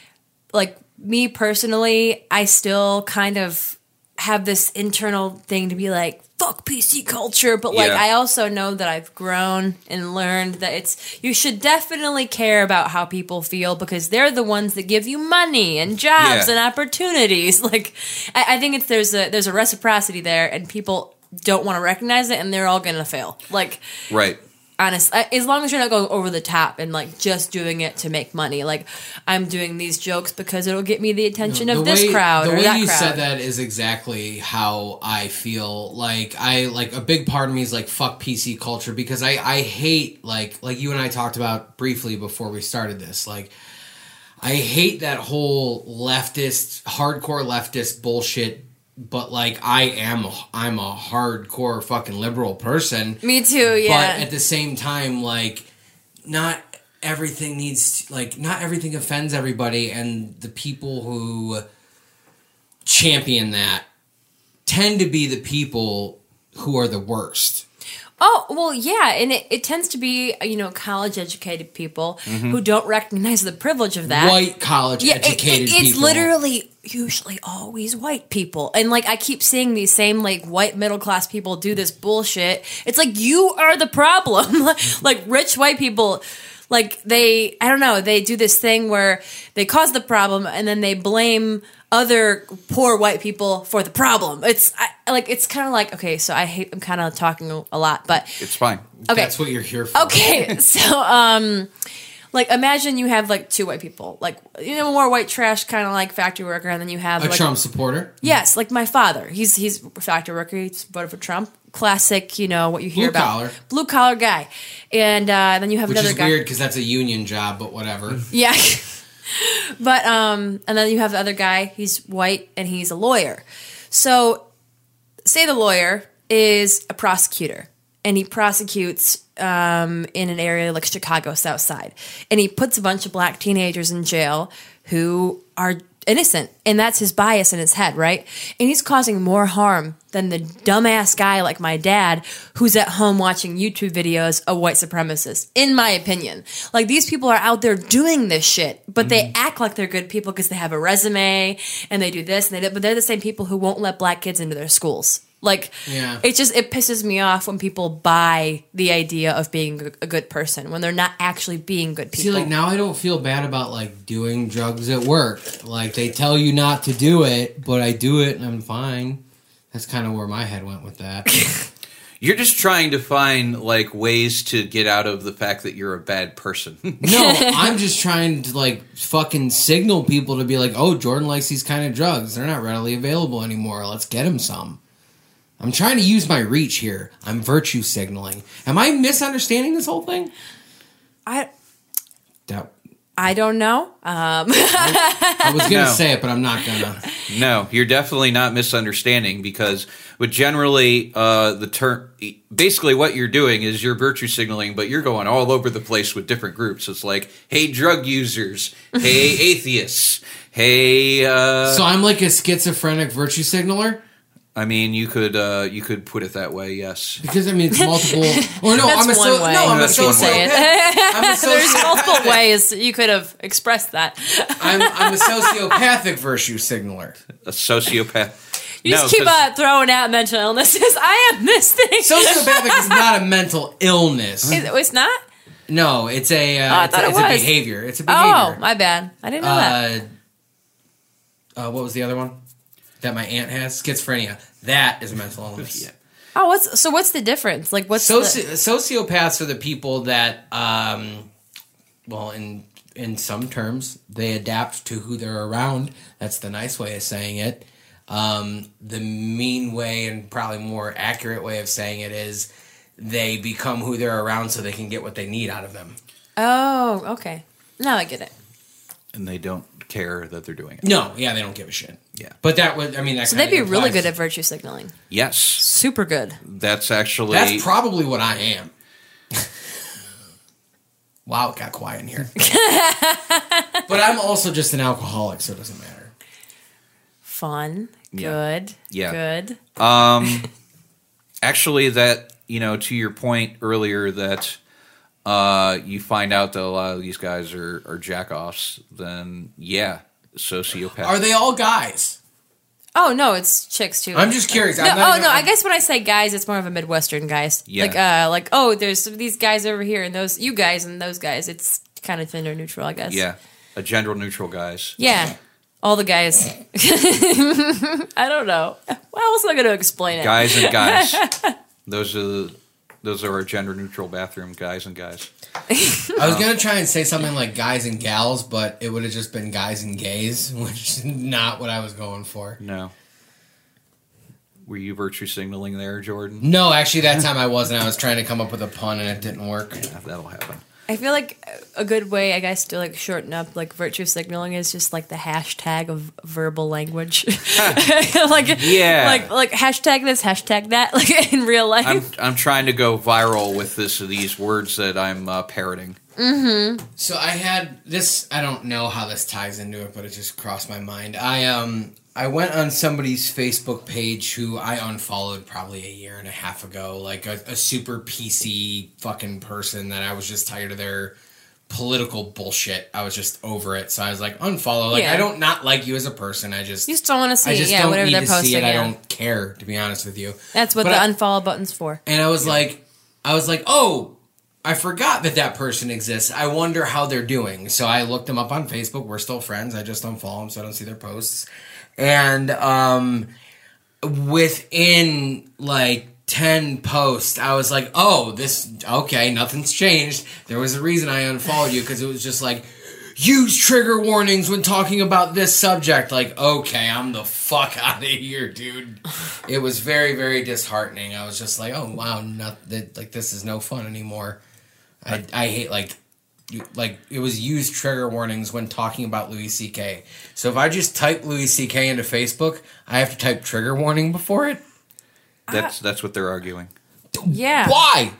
S6: me personally, I still kind of have this internal thing to be like, fuck PC culture, but like
S2: Yeah.
S6: I also know that I've grown and learned that you should definitely care about how people feel, because they're the ones that give you money and jobs
S2: Yeah.
S6: and opportunities. Like I think there's a reciprocity there, and people don't want to recognize it, and they're all gonna fail. Like,
S2: Right.
S6: honest, as long as you're not going over the top and like just doing it to make money. Like, I'm doing these jokes because it'll get me the attention of this crowd
S5: The
S6: or
S5: way
S6: that
S5: you
S6: crowd.
S5: said that is exactly how I feel. Like a big part of me is like fuck PC culture, because I hate like you and I talked about briefly before we started this. Like, I hate that whole hardcore leftist bullshit. But like I'm a hardcore fucking liberal person.
S6: Me too, yeah.
S5: But at the same time, like, not everything offends everybody, and the people who champion that tend to be the people who are the worst.
S6: Oh, well, yeah, and it tends to be, college-educated people who don't recognize the privilege of that.
S5: White college-educated people.
S6: It's literally usually always white people. And, like, I keep seeing these same, like, white middle-class people do this bullshit. It's like, you are the problem. Like, rich white people... like I don't know, they do this thing where they cause the problem and then they blame other poor white people for the problem. It's kind of like, okay, so I'm kind of talking a lot, but
S2: It's fine.
S6: okay.
S5: That's what you're here for.
S6: Okay, so like imagine you have like two white people, like more white trash, kind of like factory worker, and then you have
S5: A
S6: like
S5: Trump supporter?
S6: yes, like my father. He's a factory worker. He's voted for Trump. Classic, what you hear
S5: Blue
S6: about
S5: collar.
S6: blue collar guy, and then you have
S5: Which
S6: another
S5: is
S6: guy.
S5: weird because that's a union job, but whatever.
S6: Yeah. But and then you have the other guy, he's white and he's a lawyer. So say the lawyer is a prosecutor and he prosecutes in an area like Chicago South Side. And he puts a bunch of black teenagers in jail who are innocent. And that's his bias in his head, right? And he's causing more harm than the dumbass guy like my dad who's at home watching YouTube videos of white supremacists, in my opinion. Like, these people are out there doing this shit, but they act like they're good people because they have a resume and they do this and but they're the same people who won't let black kids into their schools. Like,
S5: Yeah.
S6: it pisses me off when people buy the idea of being a good person when they're not actually being good people.
S5: See, like, now I don't feel bad about, like, doing drugs at work. Like, they tell you not to do it, but I do it and I'm fine. That's kind of where my head went with that.
S2: You're just trying to find like ways to get out of the fact that you're a bad person.
S5: No, I'm just trying to, like, fucking signal people to be like, oh, Jordan likes these kind of drugs. They're not readily available anymore. Let's get him some. I'm trying to use my reach here. I'm virtue signaling. Am I misunderstanding this whole thing?
S6: I don't know.
S5: I was going to
S2: No.
S5: say it, but I'm not going to.
S2: No, you're definitely not misunderstanding because generally the term, basically what you're doing is you're virtue signaling, but you're going all over the place with different groups. It's like, hey, drug users, hey, atheists, hey.
S5: So I'm like a schizophrenic virtue signaler?
S2: I mean, you could put it that way, yes.
S5: Because, I mean, it's multiple. Or no,
S6: That's
S5: I'm a
S6: one way.
S5: I'm a
S2: That's one
S6: Say
S5: sociopath.
S6: it.
S5: I'm a
S6: There's multiple
S5: sociopathic.
S6: ways you could have expressed that.
S5: I'm a sociopathic virtue signaler.
S2: A sociopath.
S6: You just keep
S2: 'cause-
S6: throwing out mental illnesses. I am this thing.
S5: Sociopathic is not a mental illness.
S6: It's not?
S5: No, it's a
S6: I thought it
S5: it's a
S6: was.
S5: behavior. It's a
S6: Oh,
S5: behavior.
S6: my bad. I didn't know that.
S5: What was the other one that my aunt has? Schizophrenia. That is a mental illness.
S2: Yeah.
S6: Oh, what's the difference? Like, what's
S5: Sociopaths are the people that, well, in some terms, they adapt to who they're around. That's the nice way of saying it. The mean way and probably more accurate way of saying it is they become who they're around so they can get what they need out of them.
S6: Oh, okay. Now I get it.
S2: And they don't care that they're doing it.
S5: No, yeah, they don't give a shit.
S2: Yeah.
S5: But that would, I mean, that
S6: So
S5: kinda
S6: they'd be really
S5: implies-
S6: good at virtue signaling.
S2: Yes.
S6: Super good.
S2: That's actually.
S5: That's probably what I am. Wow, it got quiet in here. But I'm also just an alcoholic, so it doesn't matter.
S6: Fun.
S2: Yeah.
S6: Good.
S2: Yeah.
S6: Good.
S2: Actually, that, to your point earlier that you find out that a lot of these guys are jack-offs, then yeah, sociopaths.
S5: Are they all guys?
S6: Oh no, it's chicks too.
S5: I'm just curious.
S6: No,
S5: I'm not even-
S6: I guess when I say guys, it's more of a Midwestern guys.
S2: Yeah.
S6: Like there's these guys over here and those you guys and those guys. It's kind of gender neutral, I guess.
S2: Yeah, a gender-neutral guys.
S6: Yeah. All the guys. I don't know. How else am I going to explain it?
S2: Guys and guys. Those are our gender-neutral bathroom guys and guys.
S5: I was going to try and say something like guys and gals, but it would have just been guys and gays, which is not what I was going for.
S2: No. Were you virtue signaling there, Jordan?
S5: No, actually, that time I wasn't. I was trying to come up with a pun, and it didn't work.
S2: Yeah, that'll happen.
S6: I feel like a good way, I guess, to like shorten up like virtue signaling is just like the hashtag of verbal language.
S2: Yeah.
S6: Like hashtag this, hashtag that, like in real life.
S2: I'm trying to go viral with these words that I'm parroting.
S5: So I had this. I don't know how this ties into it, but it just crossed my mind. I went on somebody's Facebook page who I unfollowed probably a year and a half ago, like a super PC fucking person that I was just tired of their political bullshit. I was just over it, so I was like, unfollow. Like,
S6: Yeah.
S5: I don't not like you as a person. I just
S6: You just don't want to see
S5: I
S6: it,
S5: just
S6: yeah,
S5: don't
S6: whatever
S5: need
S6: they're
S5: to
S6: posting.
S5: see it. I
S6: yeah.
S5: don't care, to be honest with you.
S6: That's what
S5: But
S6: the
S5: I-
S6: unfollow button's for.
S5: And I was like, oh, I forgot that person exists. I wonder how they're doing. So I looked them up on Facebook. We're still friends. I just unfollow them so I don't see their posts. And within like 10 posts, I was like, oh, okay, nothing's changed. There was a reason I unfollowed you, because it was just like, use trigger warnings when talking about this subject. Like, okay, I'm the fuck out of here, dude. It was very, very disheartening. I was just like, oh, wow, this is no fun anymore. I hate, like, it was use trigger warnings when talking about Louis C.K. So if I just type Louis C.K. into Facebook, I have to type trigger warning before it?
S2: That's what they're arguing.
S6: Yeah.
S5: Why?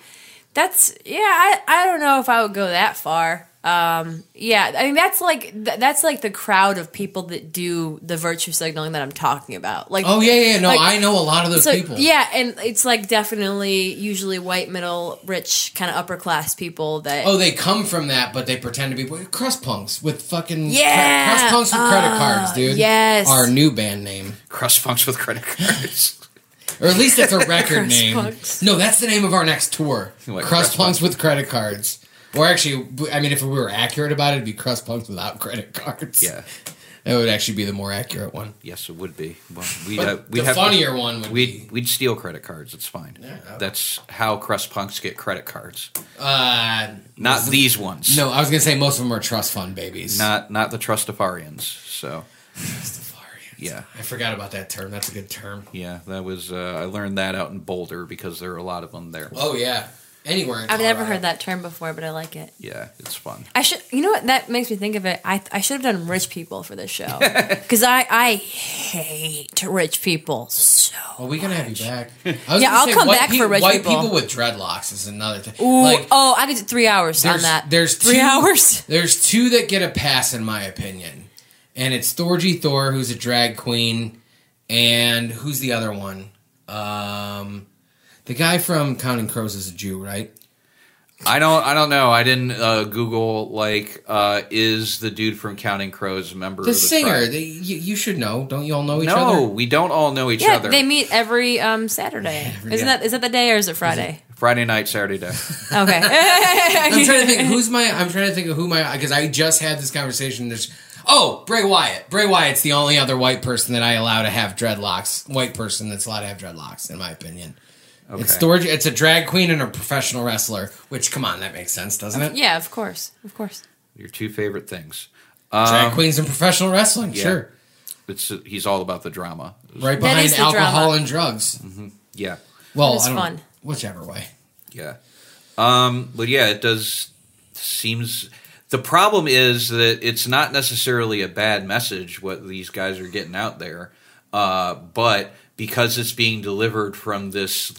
S6: I don't know if I would go that far. I mean that's like the crowd of people that do the virtue signaling that I'm talking about. Like,
S5: oh yeah, no, like, I know a lot of those people.
S6: Yeah, and it's like definitely usually white, middle, rich, kind of upper class people that.
S5: Oh, they come from that, but they pretend to be crust punks with fucking crust punks with credit cards, dude.
S6: Yes,
S5: our new band name,
S2: Crust Punks with Credit Cards.
S5: Or at least that's a record name.
S6: Punks.
S5: No, that's the name of our next tour.
S2: Like
S5: Crust Punks with Credit Cards. Or actually, I mean, if we were accurate about it, it'd be Crust Punks without credit cards.
S2: Yeah.
S5: That would actually be the more accurate one.
S2: Yes, it would be. Well,
S5: the funnier one would be...
S2: We'd steal credit cards. It's fine. Yeah, that's how Crust Punks get credit cards. Not these ones.
S5: No, I was going to say most of them are trust fund babies.
S2: Not the Trustafarians. So...
S5: Trustafarians.
S2: Yeah.
S5: I forgot about that term. That's a good term.
S2: Yeah, that was... I learned that out in Boulder because there are a lot of them there.
S5: Oh, yeah. Anywhere in
S6: I've
S5: Colorado.
S6: never heard that term before, but I like it.
S2: Yeah, it's fun.
S6: I should, you know what? That makes me think of it. I should have done rich people for this show because I hate rich people so.
S5: Well, we gonna have you back.
S6: I'll come back for rich
S5: white
S6: people.
S5: White people with dreadlocks is another thing.
S6: Ooh,
S5: like,
S6: I could do 3 hours on that.
S5: There's
S6: 3 hours.
S5: There's two that get a pass in my opinion, and it's Thorgy Thor, who's a drag queen, and who's the other one? The guy from Counting Crows is a Jew, right?
S2: I don't know. I didn't Google is the dude from Counting Crows a member of the
S5: singer?
S2: tribe?
S5: You should know. Don't you all know each other?
S2: No, we don't all know each other.
S6: They meet every Saturday. Is that the day or is it Friday?
S2: Friday night, Saturday day.
S6: Okay.
S5: I'm trying to think of who because I just had this conversation. Bray Wyatt. Bray Wyatt's the only other white person that I allow to have dreadlocks. White person that's allowed to have dreadlocks, in my opinion. Okay. It's a drag queen and a professional wrestler. Which, come on, that makes sense, doesn't it?
S6: Yeah, of course.
S2: Your two favorite things:
S5: drag queens and professional wrestling. Yeah. Sure.
S2: He's all about the drama.
S5: Right behind alcohol and drugs.
S2: Mm-hmm. Yeah.
S5: Well,
S6: it's fun.
S5: Whichever way.
S2: Yeah. But yeah, it does seems. The problem is that it's not necessarily a bad message what these guys are getting out there, but because it's being delivered from this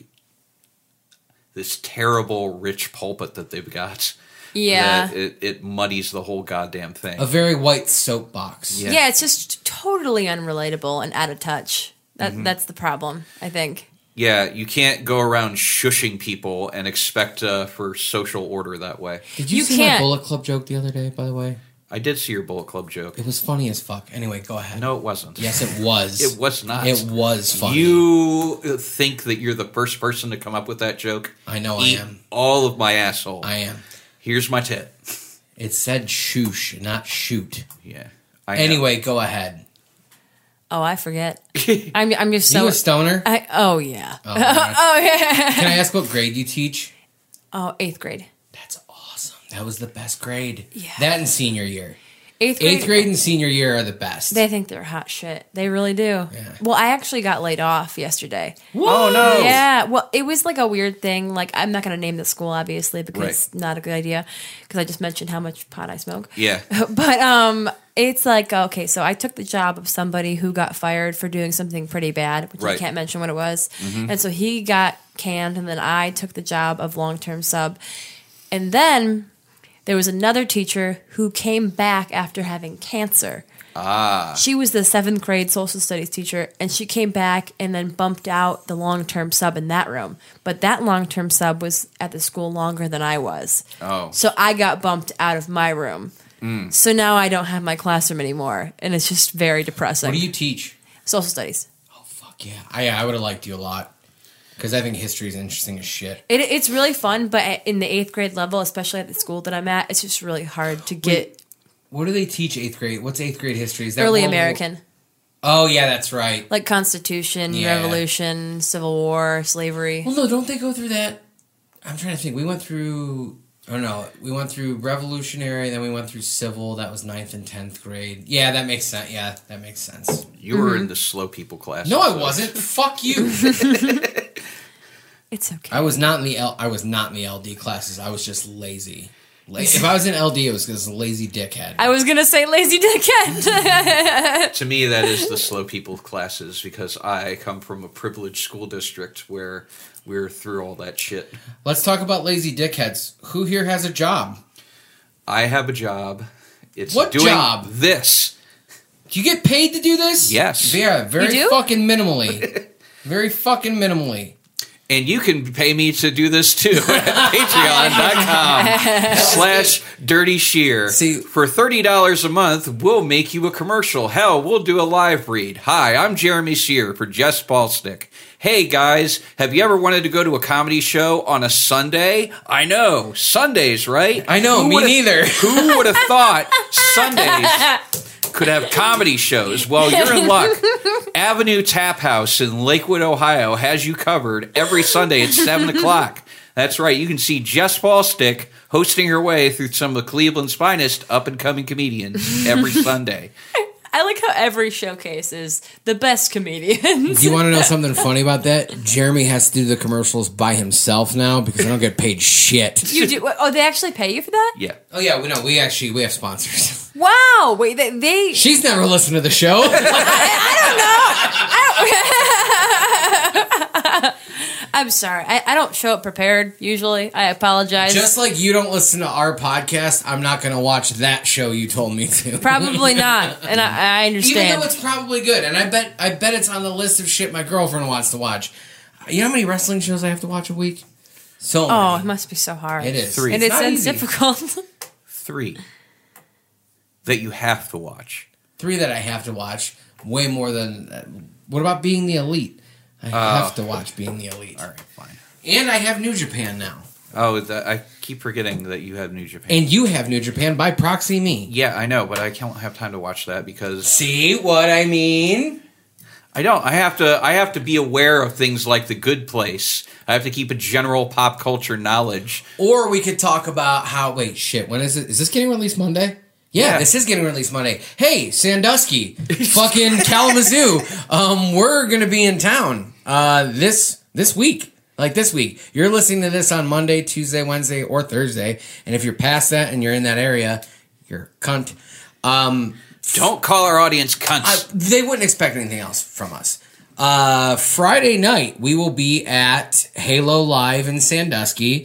S2: terrible rich pulpit that they've got, that it muddies the whole goddamn thing.
S5: A very white soapbox.
S6: Yeah, it's just totally unrelatable and out of touch. That's the problem, I think.
S2: Yeah, you can't go around shushing people and expect for social order that way.
S5: Did you see my Bullet Club joke the other day, by the way?
S2: I did see your Bullet Club joke.
S5: It was funny as fuck. Anyway, go ahead.
S2: No, it wasn't.
S5: Yes, it was.
S2: It was not.
S5: It was funny.
S2: You think that you're the first person to come up with that joke?
S5: I know
S2: Eat
S5: I am.
S2: All of my asshole.
S5: I am.
S2: Here's my tit.
S5: It said shoosh, not shoot.
S2: Yeah.
S5: Anyway, go ahead.
S6: Oh, I forget. I'm just so...
S5: You a stoner?
S6: Oh, yeah.
S5: Oh, yeah. Can I ask what grade you teach?
S6: Oh, 8th grade.
S5: That's awesome. That was the best grade.
S6: Yeah.
S5: That and senior year.
S6: 8th
S5: grade and senior year are the best.
S6: They think they're hot shit. They really do.
S5: Yeah.
S6: Well, I actually got laid off yesterday.
S5: What?
S2: Oh, no.
S6: Yeah. Well, it was like a weird thing. Like, I'm not going to name the school, obviously, because it's not a good idea. Because I just mentioned how much pot I smoke.
S2: Yeah.
S6: But it's like, okay, so I took the job of somebody who got fired for doing something pretty bad, which I can't mention what it was. Mm-hmm. And so he got canned, and then I took the job of long-term sub. And then... there was another teacher who came back after having cancer. She was the 7th grade social studies teacher, and she came back and then bumped out the long-term sub in that room. But that long-term sub was at the school longer than I was.
S2: Oh.
S6: So I got bumped out of my room. So now I don't have my classroom anymore, and it's just very depressing.
S5: What do you teach?
S6: Social studies.
S5: Oh, fuck yeah. I would have liked you a lot. because I think history is interesting as shit.
S6: It's really fun, but in the 8th grade level, especially at the school that I'm at, it's just really hard to get
S5: What do they teach 8th grade? What's 8th grade history? Is that
S6: early
S5: World War-
S6: American.
S5: Oh, yeah, that's right.
S6: Like Constitution,
S5: Yeah.
S6: Revolution, Civil War, slavery.
S5: Well, no, don't they go through that? I'm trying to think. We went through Revolutionary, then we went through Civil. That was 9th and 10th grade. Yeah, that makes sense. Yeah, that makes sense.
S2: You were in the slow people class.
S5: No, I wasn't. Fuck you.
S6: It's okay.
S5: I was not in the LD classes. I was just lazy. If I was in LD, it was because lazy dickhead.
S6: I was gonna say lazy dickhead.
S2: To me, that is the slow people classes because I come from a privileged school district where we're through all that shit.
S5: Let's talk about lazy dickheads. Who here has a job?
S2: I have a job. It's
S5: What
S2: doing
S5: job?
S2: this.
S5: Do you get paid to do this?
S2: Yes.
S5: Yeah, very
S6: You do?
S5: fucking minimally. Very fucking minimally.
S2: And you can pay me to do this too at patreon.com/Dirty Shear.
S5: See-
S2: For $30 a month, we'll make you a commercial. Hell, we'll do a live read. Hi, I'm Jeremy Shear for Jess Ballstick. Hey guys, have you ever wanted to go to a comedy show on a Sunday? I know, Sundays, right?
S5: I know, me neither.
S2: Who would have thought Sundays could have comedy shows? Well, you're in luck. Avenue Tap House in Lakewood, Ohio has you covered every Sunday at 7 o'clock. That's right. You can see Jess Ballstick hosting her way through some of Cleveland's finest up-and-coming comedians every Sunday.
S6: I like how every showcase is the best comedians.
S5: Do you want to know something funny about that? Jeremy has to do the commercials by himself now because I don't get paid shit.
S6: You do? Oh, they actually pay you for that?
S2: Yeah.
S5: Oh yeah, we have sponsors.
S6: Wow! Wait, they
S5: She's never listened to the show.
S6: I'm sorry. I don't show up prepared usually. I apologize.
S5: Just like you don't listen to our podcast, I'm not going to watch that show you told me to.
S6: Probably not, and I understand.
S5: Even though it's probably good, and I bet it's on the list of shit my girlfriend wants to watch. You know how many wrestling shows I have to watch a week? So
S6: Oh,
S5: many.
S6: it must be so hard.
S5: It is.
S2: 3.
S6: And
S5: It's not
S6: it's
S5: easy.
S6: difficult.
S2: 3 that you have to watch.
S5: 3 that I have to watch. Way more than. What about Being the Elite? I have to watch Being the Elite.
S2: All right, fine.
S5: And I have New Japan now.
S2: Oh, I keep forgetting that you have New Japan.
S5: And you have New Japan by proxy me.
S2: Yeah, I know, but I can't have time to watch that because
S5: See what I mean?
S2: I don't. I have to be aware of things like The Good Place. I have to keep a general pop culture knowledge.
S5: Or we could talk about how. Wait, shit. When is it? Is this getting released Monday? Yeah, this is getting released Monday. Hey, Sandusky, fucking Kalamazoo. We're gonna be in town this week. Like this week. You're listening to this on Monday, Tuesday, Wednesday, or Thursday. And if you're past that and you're in that area, you're a cunt.
S2: Don't call our audience cunts.
S5: They wouldn't expect anything else from us. Friday night, we will be at Halo Live in Sandusky.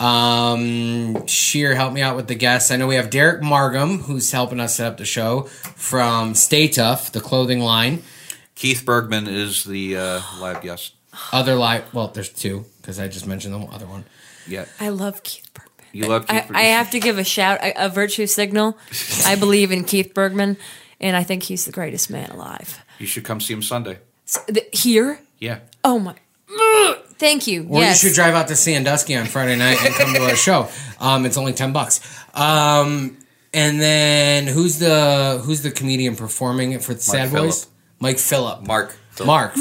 S5: Sheer, help me out with the guests. I know we have Derek Margam, who's helping us set up the show from Stay Tough, the clothing line.
S2: Keith Bergman is the live guest.
S5: Other live, well, there's 2 because I just mentioned the other one.
S2: Yeah.
S6: I love Keith Bergman.
S2: You love Keith Bergman?
S6: I have to give a virtue signal. I believe in Keith Bergman, and I think he's the greatest man alive.
S2: You should come see him Sunday.
S6: Here?
S2: Yeah.
S6: Oh my. Thank you.
S5: Or
S6: yes.
S5: you should drive out to Sandusky on Friday night and come to our show. It's only $10. And then who's the comedian performing it for the Sad Boys? Mike Phillip.
S2: Mark.
S5: Phillip.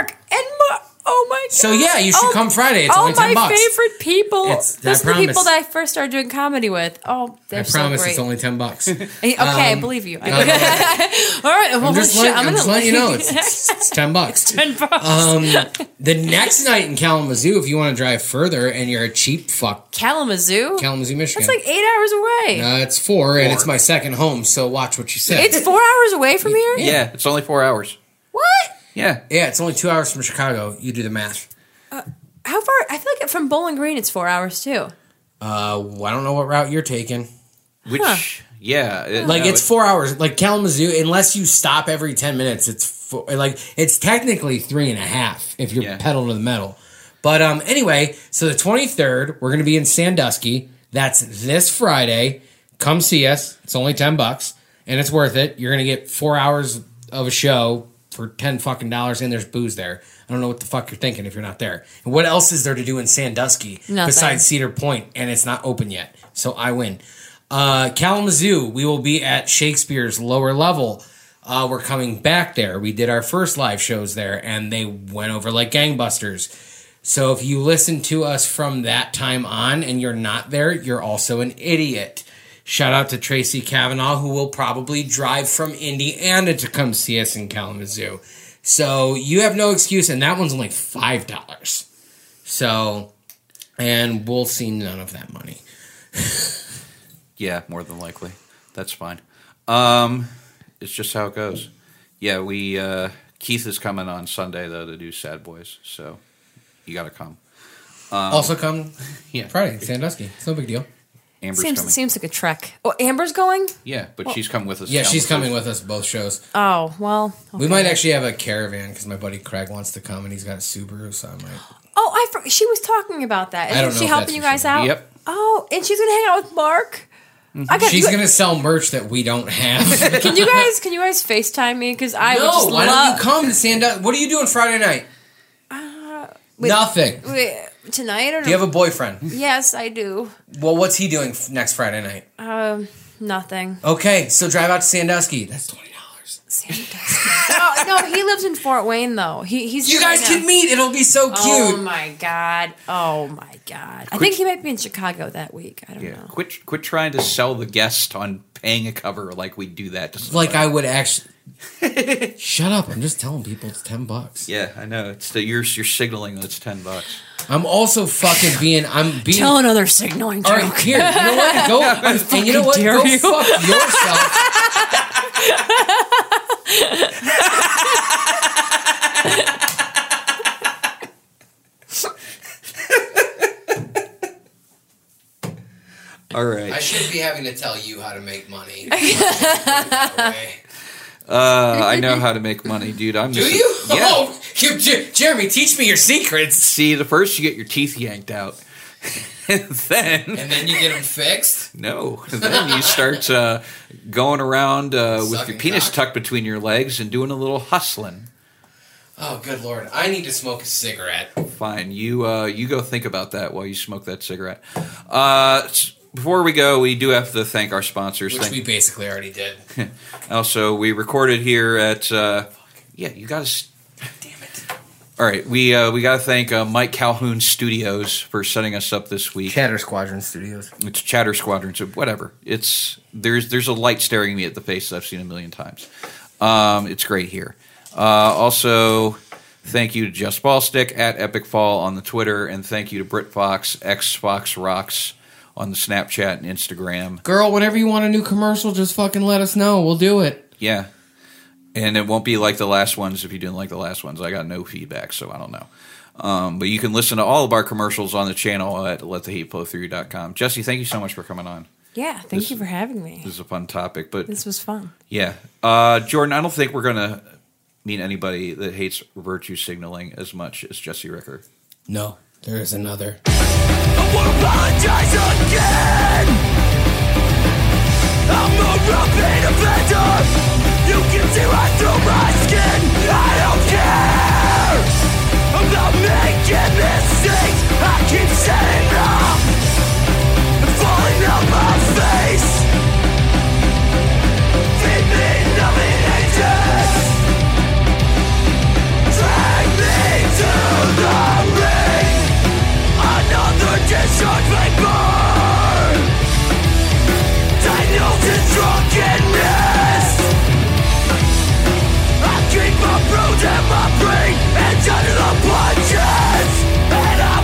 S6: Oh my god.
S5: So yeah, you should come Friday. It's only $10.
S6: Oh, my favorite people.
S5: It's- I
S6: Those are the
S5: promise.
S6: people that I first started doing comedy with. Oh, they're
S5: I
S6: so
S5: promise
S6: great.
S5: it's only $10.
S6: Okay, I believe you. All right, well,
S5: I'm just
S6: gonna
S5: letting you know it's $10.
S6: $10.
S5: The next night in Kalamazoo, if you want to drive further and you're a cheap fuck,
S6: Kalamazoo?
S5: Kalamazoo, Michigan.
S6: That's like 8 hours away.
S5: It's 4, and it's my second home. So watch what you say.
S6: It's 4 hours away from here?
S2: Yeah, it's only 4 hours.
S6: What?
S2: Yeah.
S5: Yeah, it's only 2 hours from Chicago. You do the math.
S6: How far? I feel like from Bowling Green it's 4 hours too.
S5: I don't know what route you're taking.
S2: Which, yeah.
S5: It's 4 hours. Like Kalamazoo, unless you stop every 10 minutes, it's technically 3.5 if you're pedal to the metal. But anyway, so the 23rd, we're going to be in Sandusky. That's this Friday. Come see us. It's only $10, and it's worth it. You're going to get 4 hours of a show for $10 fucking and there's booze there. I don't know what the fuck you're thinking if you're not there. And what else is there to do in Sandusky besides Cedar Point? And it's not open yet, so I win. Kalamazoo, we will be at Shakespeare's Lower Level. We're coming back there. We did our first live shows there, and they went over like gangbusters. So if you listen to us from that time on and you're not there, you're also an idiot. Shout out to Tracy Kavanaugh, who will probably drive from Indiana to come see us in Kalamazoo. So you have no excuse, and that one's only $5. So, and we'll see none of that money.
S2: Yeah, more than likely. That's fine. It's just how it goes. Yeah, Keith is coming on Sunday, though, to do Sad Boys, so you got to come.
S5: Also come Friday, Sandusky. It's no big deal.
S2: Amber's coming.
S6: Seems like a trek. Oh, Amber's going?
S2: Yeah, but she's coming with us.
S5: Yeah, she's coming with us both shows.
S6: Oh, well. Okay.
S5: We might actually have a caravan because my buddy Craig wants to come and he's got a Subaru, so I might.
S6: Oh, she was talking about that. Isn't she helping you guys out?
S2: Yep.
S6: Oh, and she's going to hang out with Mark?
S2: Mm-hmm.
S5: She's going to sell merch that we don't have.
S6: Can you guys FaceTime me? Because I would just
S5: why don't you come to Sandusky? What are you doing Friday night? Nothing.
S6: Tonight or
S5: do you have a boyfriend?
S6: Yes, I do.
S5: Well, what's he doing next Friday night?
S6: Nothing.
S5: Okay, so drive out to Sandusky. That's $20.
S6: Sandusky. No, he lives in Fort Wayne though. He's
S5: you guys can meet. It'll be so cute.
S6: Oh my god. I think he might be in Chicago that week. I don't know.
S2: Quit trying to sell the guest on paying a cover like we do that to somebody.
S5: Like I would actually. Shut up! I'm just telling people it's $10.
S2: Yeah, I know. It's you're signaling that it's $10.
S5: I'm also fucking being.
S6: Tell another signaling joke.
S5: All right, here. You know what? Go. And you know what? Go fuck yourself.
S2: All right.
S5: I should be having to tell you how to make money.
S2: I know how to make money, dude.
S5: Do you?
S2: Yeah.
S5: Oh, Jeremy, teach me your secrets.
S2: See, the first you get your teeth yanked out, and then
S5: you get them fixed.
S2: No, then you start going around with your penis tucked between your legs and doing a little hustling.
S5: Oh, good Lord! I need to smoke a cigarette.
S2: Fine, you go think about that while you smoke that cigarette. Before we go, we do have to thank our sponsors.
S5: Which we basically already did.
S2: Also, we recorded here at... you got to... Damn it. All right, we got to thank Mike Calhoun Studios for setting us up this week.
S5: Chatter Squadron Studios.
S2: It's Chatter Squadron, so whatever. There's a light staring me at the face that I've seen a million times. It's great here. Also, thank you to Just Ballstick at Epic Fall on the Twitter, and thank you to Brit Fox, X-Fox Rocks, on the Snapchat and Instagram.
S5: Girl, whenever you want a new commercial, just fucking let us know. We'll do it.
S2: Yeah. And it won't be like the last ones if you didn't like the last ones. I got no feedback, so I don't know. But you can listen to all of our commercials on the channel at letthehateflowthrough.com. Jesse, thank you so much for coming on.
S6: Yeah, thank you for having me.
S2: This is a fun topic. But
S6: this was fun.
S2: Yeah. Jordan, I don't think we're going to meet anybody that hates virtue signaling as much as Jesse Ricker.
S5: No, there is another.
S7: I won't apologize again. I'm a repeat offender. You can see right through my skin. I don't care about making mistakes. I keep setting up and falling on my face. Feed me nothing ages. Drag me to the ring. Another discharge vapor. Diagnosed in drunkenness. I keep my bruise and my brain and under the punches. And I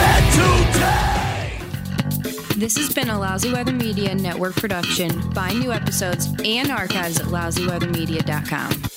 S7: was meant to take.
S8: This has been a Lousy Weather Media Network production. Find new episodes and archives at lousyweathermedia.com.